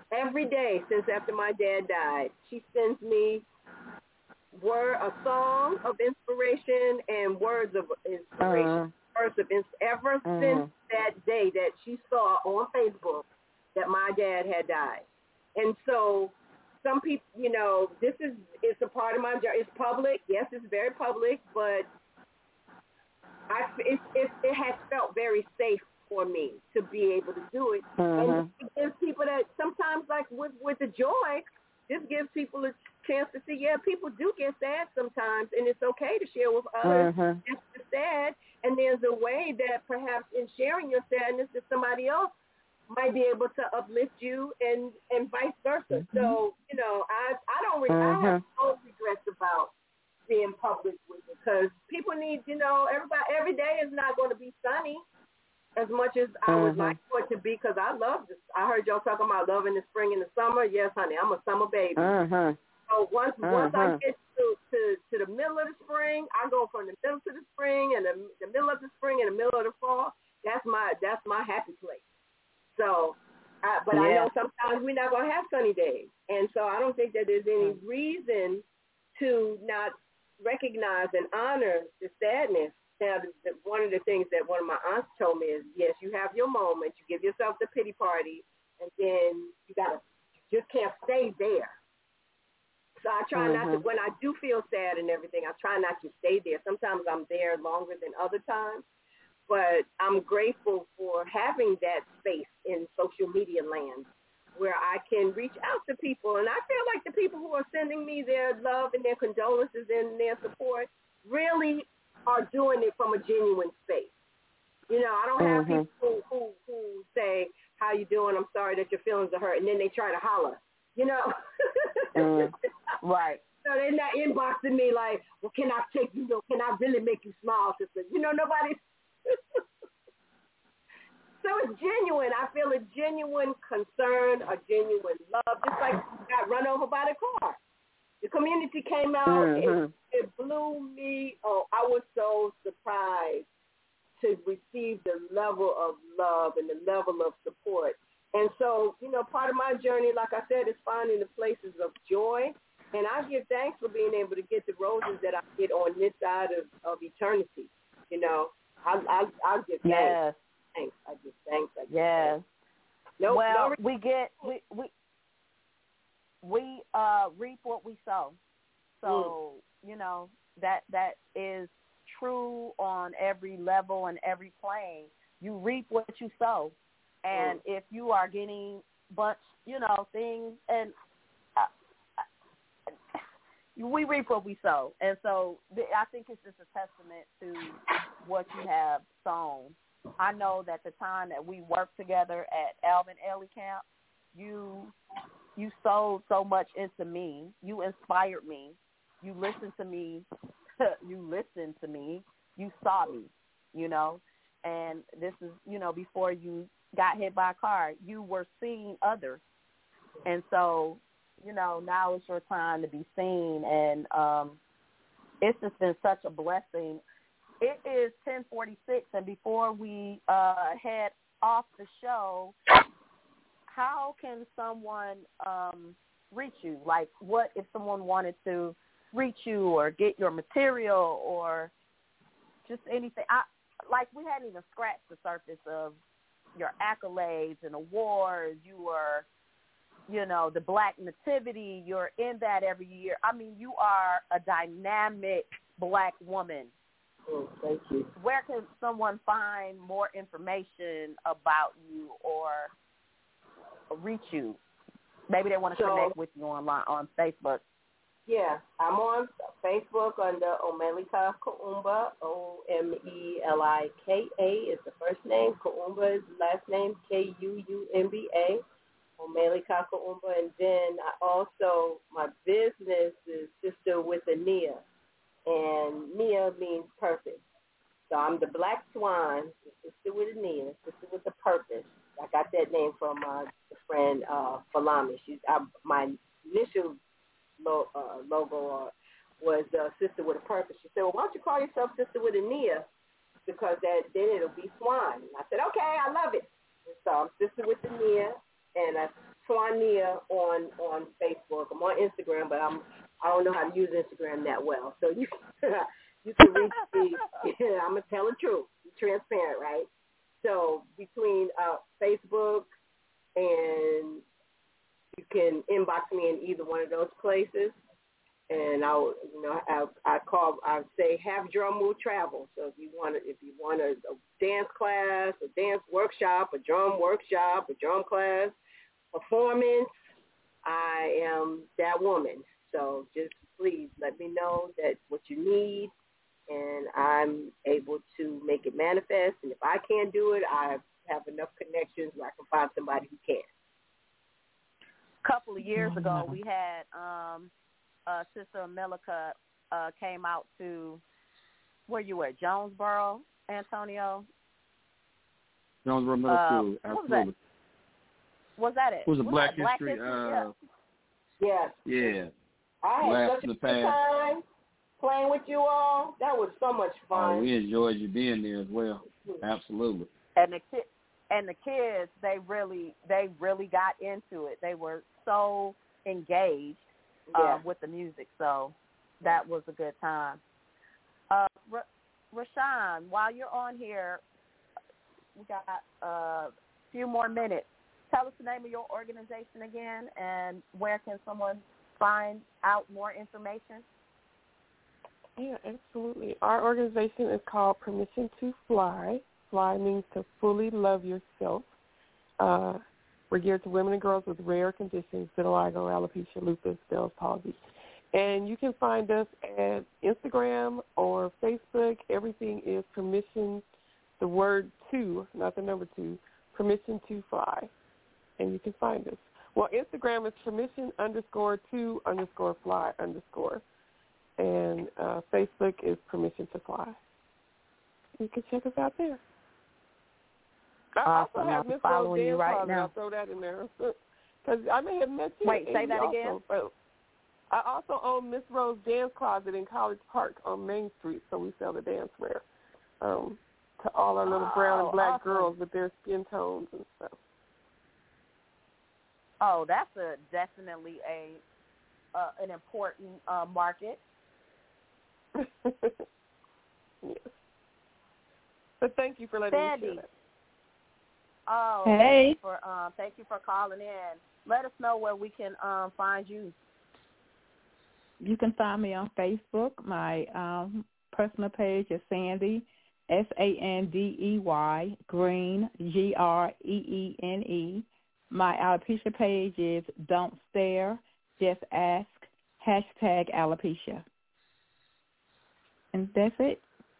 every day since after my dad died, she sends me word, a song of inspiration and words of inspiration. Uh-huh. Words of ins- ever Uh-huh. since that day that she saw on Facebook that my dad had died. And so some people, you know, this is, it's a part of my job. It's public. Yes, it's very public, but I, it, it, it has felt very safe for me to be able to do it. Uh-huh. And it gives people that sometimes, like with, with the joy, this gives people a chance to see, yeah, people do get sad sometimes, and it's okay to share with others. Uh-huh. It's sad, and there's a way that perhaps in sharing your sadness that somebody else might be able to uplift you, and, and vice versa. Mm-hmm. So, you know, I I don't re- uh-huh. I have no regrets about being public with it, because people need, you know, everybody every day is not going to be sunny as much as I would uh-huh. like for it to be, because I love this. I heard y'all talking about love in the spring and the summer. Yes, honey, I'm a summer baby. Uh-huh. So once uh-huh. once I get to, to, to the middle of the spring, I go from the middle to the spring and the, the middle of the spring and the middle of the fall. That's my that's my happy place. So, uh, but yeah. I know sometimes we're not going to have sunny days. And so I don't think that there's any reason to not recognize and honor the sadness. Now, the, the, one of the things that one of my aunts told me is, yes, you have your moment. You give yourself the pity party, and then you got to, you just can't stay there. So I try mm-hmm. not to, when I do feel sad and everything, I try not to stay there. Sometimes I'm there longer than other times. But I'm grateful for having that space in social media land where I can reach out to people. And I feel like the people who are sending me their love and their condolences and their support really are doing it from a genuine space. You know, I don't have mm-hmm. people who, who, who say, how you doing? I'm sorry that your feelings are hurt. And then they try to holler, you know. mm. Right. So they're not inboxing me like, well, can I take you, know, can I really make you smile, sister? You know, nobody. So it's genuine. I feel a genuine concern, a genuine love, just like got run over by the car. The community came out. Mm-hmm. It, it blew me. Oh, I was so surprised to receive the level of love and the level of support. And so, you know, part of my journey, like I said, is finding the places of joy. And I give thanks for being able to get the roses that I get on this side of, of eternity, you know. I I I give thanks. Yes. Thanks. I give thanks. I give yes. Thanks. No, well, no we get we we we uh, reap what we sow. So mm. you know that that is true on every level and every plane. You reap what you sow, and mm. if you are getting bunch, you know, things and. We reap what we sow, and so th- I think it's just a testament to what you have sown. I know that the time that we worked together at Alvin Ailey Camp, you you sowed so much into me. You inspired me. You listened to me. you listened to me. You saw me, you know. And this is, you know, before you got hit by a car, you were seeing others, and so. You know, now it's your time to be seen, and um, it's just been such a blessing. It is ten forty-six, and before we uh, head off the show, how can someone um, reach you? Like, what if someone wanted to reach you or get your material or just anything? I, like, we hadn't even scratched the surface of your accolades and awards. You were... You know, the Black Nativity, you're in that every year. I mean, you are a dynamic Black woman. Oh, thank you. Where can someone find more information about you or reach you? Maybe they want to so, connect with you online on Facebook. Yeah, I'm on Facebook under Omelika Kuumba, O M E L I K A is the first name. Kuumba is the last name, K U U M B A. Omelika Kuumba, and then I also, my business is Sister with a Nia, and Nia means purpose. So I'm the Black Swan, Sister with a Nia, Sister with a Purpose. I got that name from my friend uh, Falami. She's uh, my initial lo- uh, logo uh, was uh, Sister with a Purpose. She said, well, why don't you call yourself Sister with a Nia, because that then it'll be Swan. And I said, okay, I love it. And so I'm Sister with a Nia. And I Twania on on Facebook. I'm on Instagram, but I'm I don't know how to use Instagram that well. So you you can reach me. I'm gonna tell the truth, be transparent, right? So between uh, Facebook and you can inbox me in either one of those places, and I'll you know I I call I say have Drum Move Travel. So if you want if you want a, a dance class, a dance workshop, a drum workshop, a drum class, performance, I am that woman. So just please let me know that what you need, and I'm able to make it manifest. And if I can't do it, I have enough connections where I can find somebody who can. A couple of years ago, we had um, uh, Sister Melika uh, came out to where you were, Jonesboro, Antonio. Jonesboro Middle uh, School, absolutely. Was that it? It was a was Black Black History. History? Uh, yes. Yeah. I had Blast such in a the good past. time playing with you all. That was so much fun. Oh, we enjoyed you being there as well. Absolutely. And the ki- and the kids, they really, they really got into it. They were so engaged uh, Yeah. with the music, so that was a good time. Uh, R- Rashawn, while you're on here, we got a few more minutes. Tell us the name of your organization again, and where can someone find out more information? Yeah, absolutely. Our organization is called Permission to Fly. Fly means to fully love yourself. Uh, we're geared to women and girls with rare conditions, vitiligo, alopecia, lupus, Bell's palsy. And you can find us at Instagram or Facebook. Everything is permission, the word two, not the number two, permission to fly. And you can find us. Well, Instagram is permission underscore to underscore fly underscore. And uh, Facebook is permission to fly. You can check us out there. I Awesome. also have I'm Miss Rose following you Dance right Closet. now. I'll throw that in there. Because I may have met you. Wait, say and that you again? Also, I also own Miss Rose Dance Closet in College Park on Main Street, so we sell the dance wear um, to all our little Oh, brown and black awesome. girls with their skin tones and stuff. Oh, that's a definitely a uh, an important uh, market. Yes. But thank you for letting Sandy. me share that. Oh, Hey. thank you for uh, thank you for calling in. Let us know where we can um, find you. You can find me on Facebook. My um, personal page is Sandy, S A N D E Y, Green, G R E E N E. My alopecia page is Don't Stare, Just Ask, hashtag alopecia. And that's it.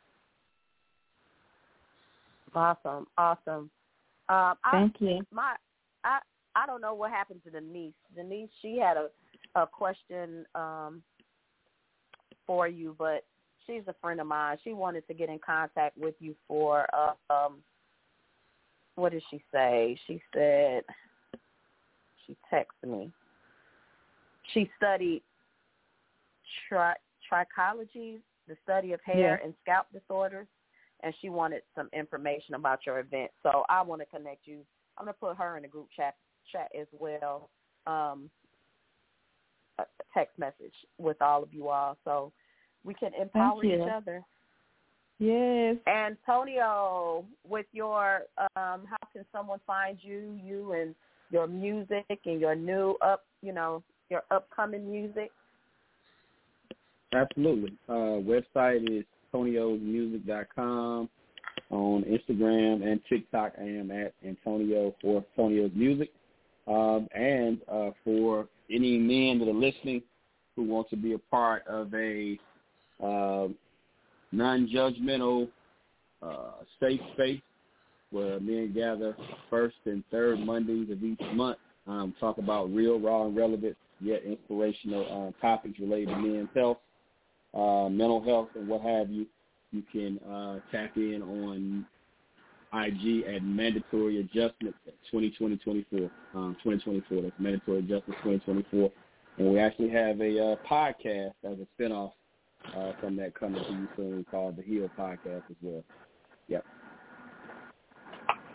Awesome, awesome. Um, Thank I, you. My, I, I don't know what happened to Denise. Denise, she had a, a question um, for you, but she's a friend of mine. She wanted to get in contact with you for, uh, um, what did she say? She said, she texted me. She studied tri- trichology, the study of hair Yeah. and scalp disorders, and she wanted some information about your event. So I want to connect you. I'm going to put her in the group chat chat as well, um, a text message with all of you all, so we can empower Thank you. each other. Yes. Antonio, with your, um, how can someone find you, you and your music and your new up, you know, your upcoming music? Absolutely. Uh, website is antonio music dot com. On Instagram and TikTok, I am at Antonio for Antonio's Music. Um, and uh, for any men that are listening who want to be a part of a uh, non-judgmental, uh, safe space where men gather first and third Mondays of each month, um, talk about real, raw, and relevant, yet inspirational uh, topics related to men's health, uh, mental health, and what have you. You can uh, tap in on I G at Mandatory Adjustments at twenty twenty twenty-four. Um, twenty twenty-four. That's Mandatory Adjustments twenty twenty-four. And we actually have a uh, podcast as a spinoff uh, from that coming to you soon called the Heal Podcast as well. Yep.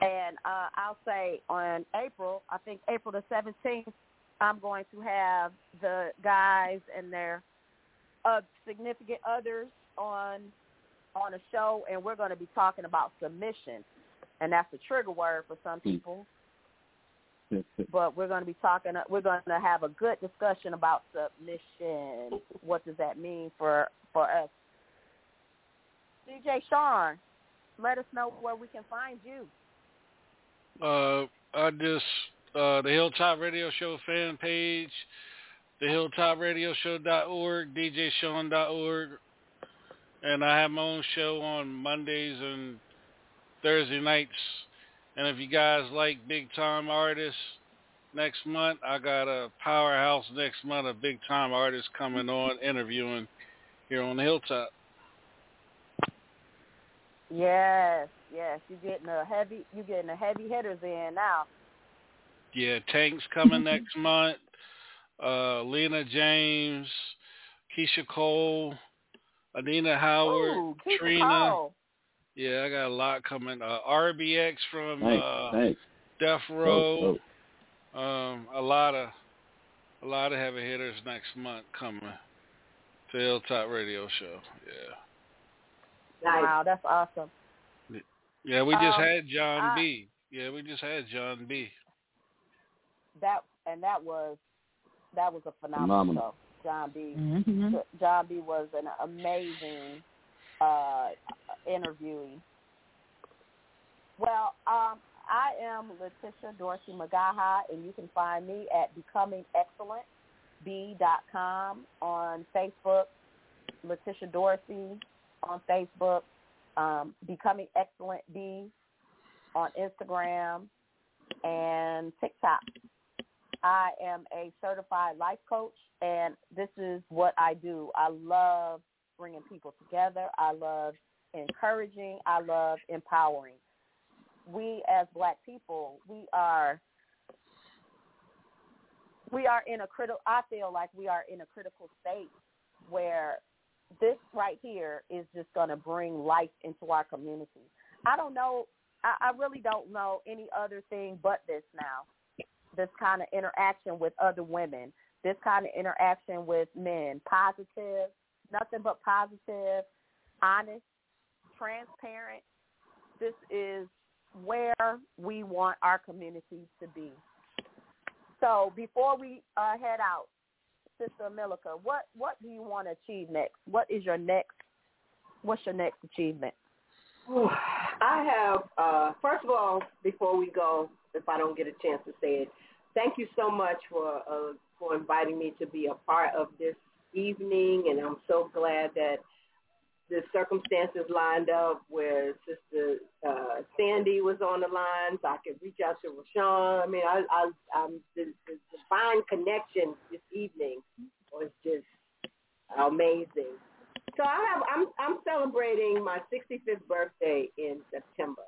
And uh, I'll say on April, I think April the seventeenth, I'm going to have the guys and their uh, significant others on on a show, and we're going to be talking about submission, and that's a trigger word for some people. But we're going to be talking. We're going to have a good discussion about submission. What does that mean for for us? D J Sean, let us know where we can find you. Uh, I just uh, the Hilltop Radio Show fan page, the hilltop radio show dot org, d j sean dot org, and I have my own show on Mondays and Thursday nights. And if you guys like big time artists, next month I got a powerhouse next month of big time artists coming on interviewing here on the Hilltop. Yes, yes, you're getting a heavy, you're getting a heavy hitters in now. Yeah, Tank's coming next month. Uh, Lena James, Keisha Cole, Adina Howard, Ooh, Keisha Trina. Cole. Yeah, I got a lot coming. Uh, R B X from Thanks, uh, thanks. Death Row. Oh, oh. Um, a lot of a lot of heavy hitters next month coming to Hilltop Radio Show. Yeah. Nice. Wow, that's awesome. Yeah, we just Um, had John I, B. Yeah, we just had John B. That and that was that was a phenomenal, Phenomenal. show. John B. Mm-hmm. John B. was an amazing uh, interviewee. Well, um, I am Letitia Dorsey Magaha, and you can find me at becoming excellent b dot com on Facebook, Letitia Dorsey on Facebook, um, Becoming Excellent B on Instagram and TikTok. I am a certified life coach, and this is what I do. I love bringing people together. I love encouraging. I love empowering. We as Black people, we are we are in a critical. I feel like we are in a critical state where this right here is just going to bring life into our community. I don't know. I, I really don't know any other thing but this now. This kind of interaction with other women, this kind of interaction with men, positive, nothing but positive, honest, transparent. This is where we want our community to be. So before we uh, head out, Sister Milika, what, what do you want to achieve next? What is your next, what's your next achievement? I have, uh, first of all, before we go, if I don't get a chance to say it, thank you so much for uh, for inviting me to be a part of this evening, and I'm so glad that the circumstances lined up where Sister uh, Sandy was on the line, so I could reach out to Rashawn. I mean, I, I, I'm the, the divine connection this evening was just amazing. So I have, I'm, I'm celebrating my sixty-fifth birthday in September,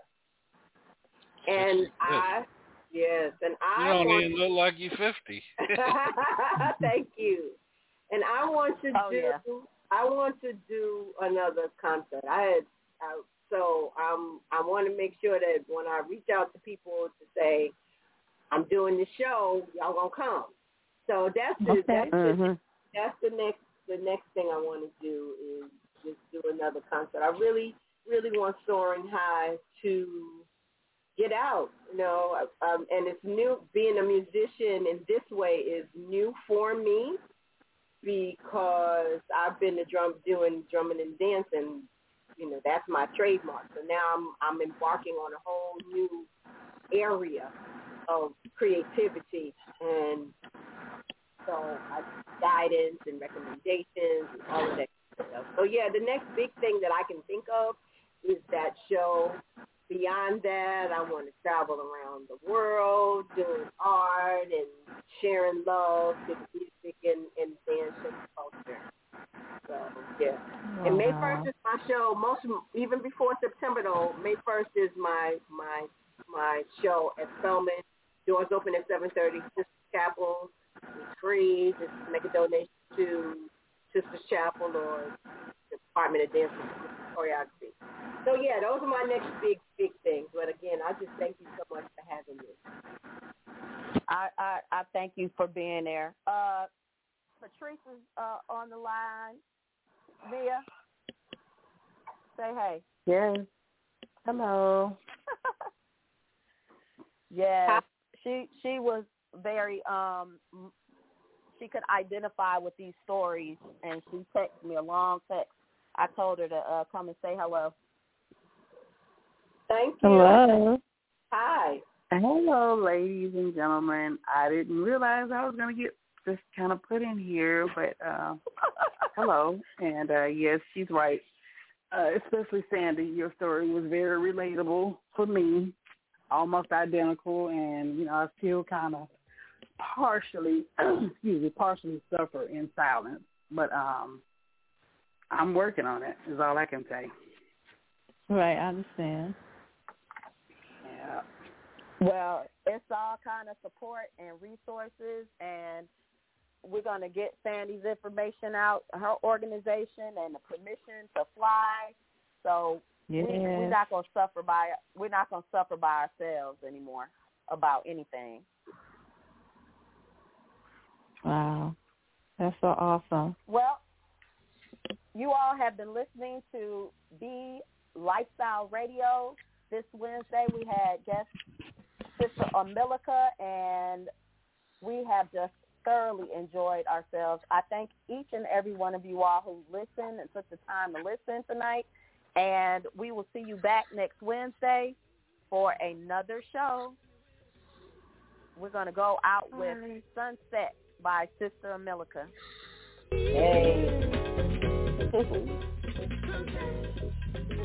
and I, yes, and I You don't want, even look like you're fifty. Thank you, and I want to Oh, do. yeah. I want to do another concert. I had, I, so um, I want to make sure that when I reach out to people to say I'm doing the show, y'all gonna come. So that's the Okay. that's Mm-hmm. the that's the next the next thing I want to do is just do another concert. I really really want Soaring High to get out, you know, um, and it's new. Being a musician in this way is new for me, because I've been the drum doing drumming and dancing, you know, that's my trademark. So now I'm I'm embarking on a whole new area of creativity, and so I, guidance and recommendations and all of that stuff. So yeah, the next big thing that I can think of is that show. Beyond that, I want to travel around the world doing art and sharing love with music and, and dance and culture. So, yeah. Wow. And May first is my show. Most, even before September, though, May first is my my my show at Spelman. Doors open at seven thirty. Sisters Chapel. It's free. Just make a donation to Sisters Chapel or the Department of Dance and Choreography. So, yeah, those are my next big, big things. But, again, I just thank you thank you for being there. Uh, Patrice is uh, on the line. Mia, say hey. Yes. Hello. Yes, she she was very um she could identify with these stories, and she texted me a long text. I told her to uh, come and say hello. Thank you. Hello. Hi. Hello, ladies and gentlemen. I didn't realize I was going to get just kind of put in here, but uh, hello. And, uh, yes, she's right. Uh, especially Sandy, your story was very relatable for me, almost identical, and, you know, I still kind of partially, excuse me, partially suffer in silence. But um, I'm working on it, is all I can say. Right, I understand. Yeah. Well, it's all kind of support and resources, and we're going to get Sandy's information out, her organization, and the permission to fly. So yes. we, we're not going to suffer by we're not going to suffer by ourselves anymore about anything. Wow, that's so awesome. Well, you all have been listening to B Lifestyle Radio. This Wednesday we had guest Sister Amilika, and we have just thoroughly enjoyed ourselves. I thank each and every one of you all who listened and took the time to listen tonight, and we will see you back next Wednesday for another show. We're going to go out with Sunset by Sister Amilika. Hey.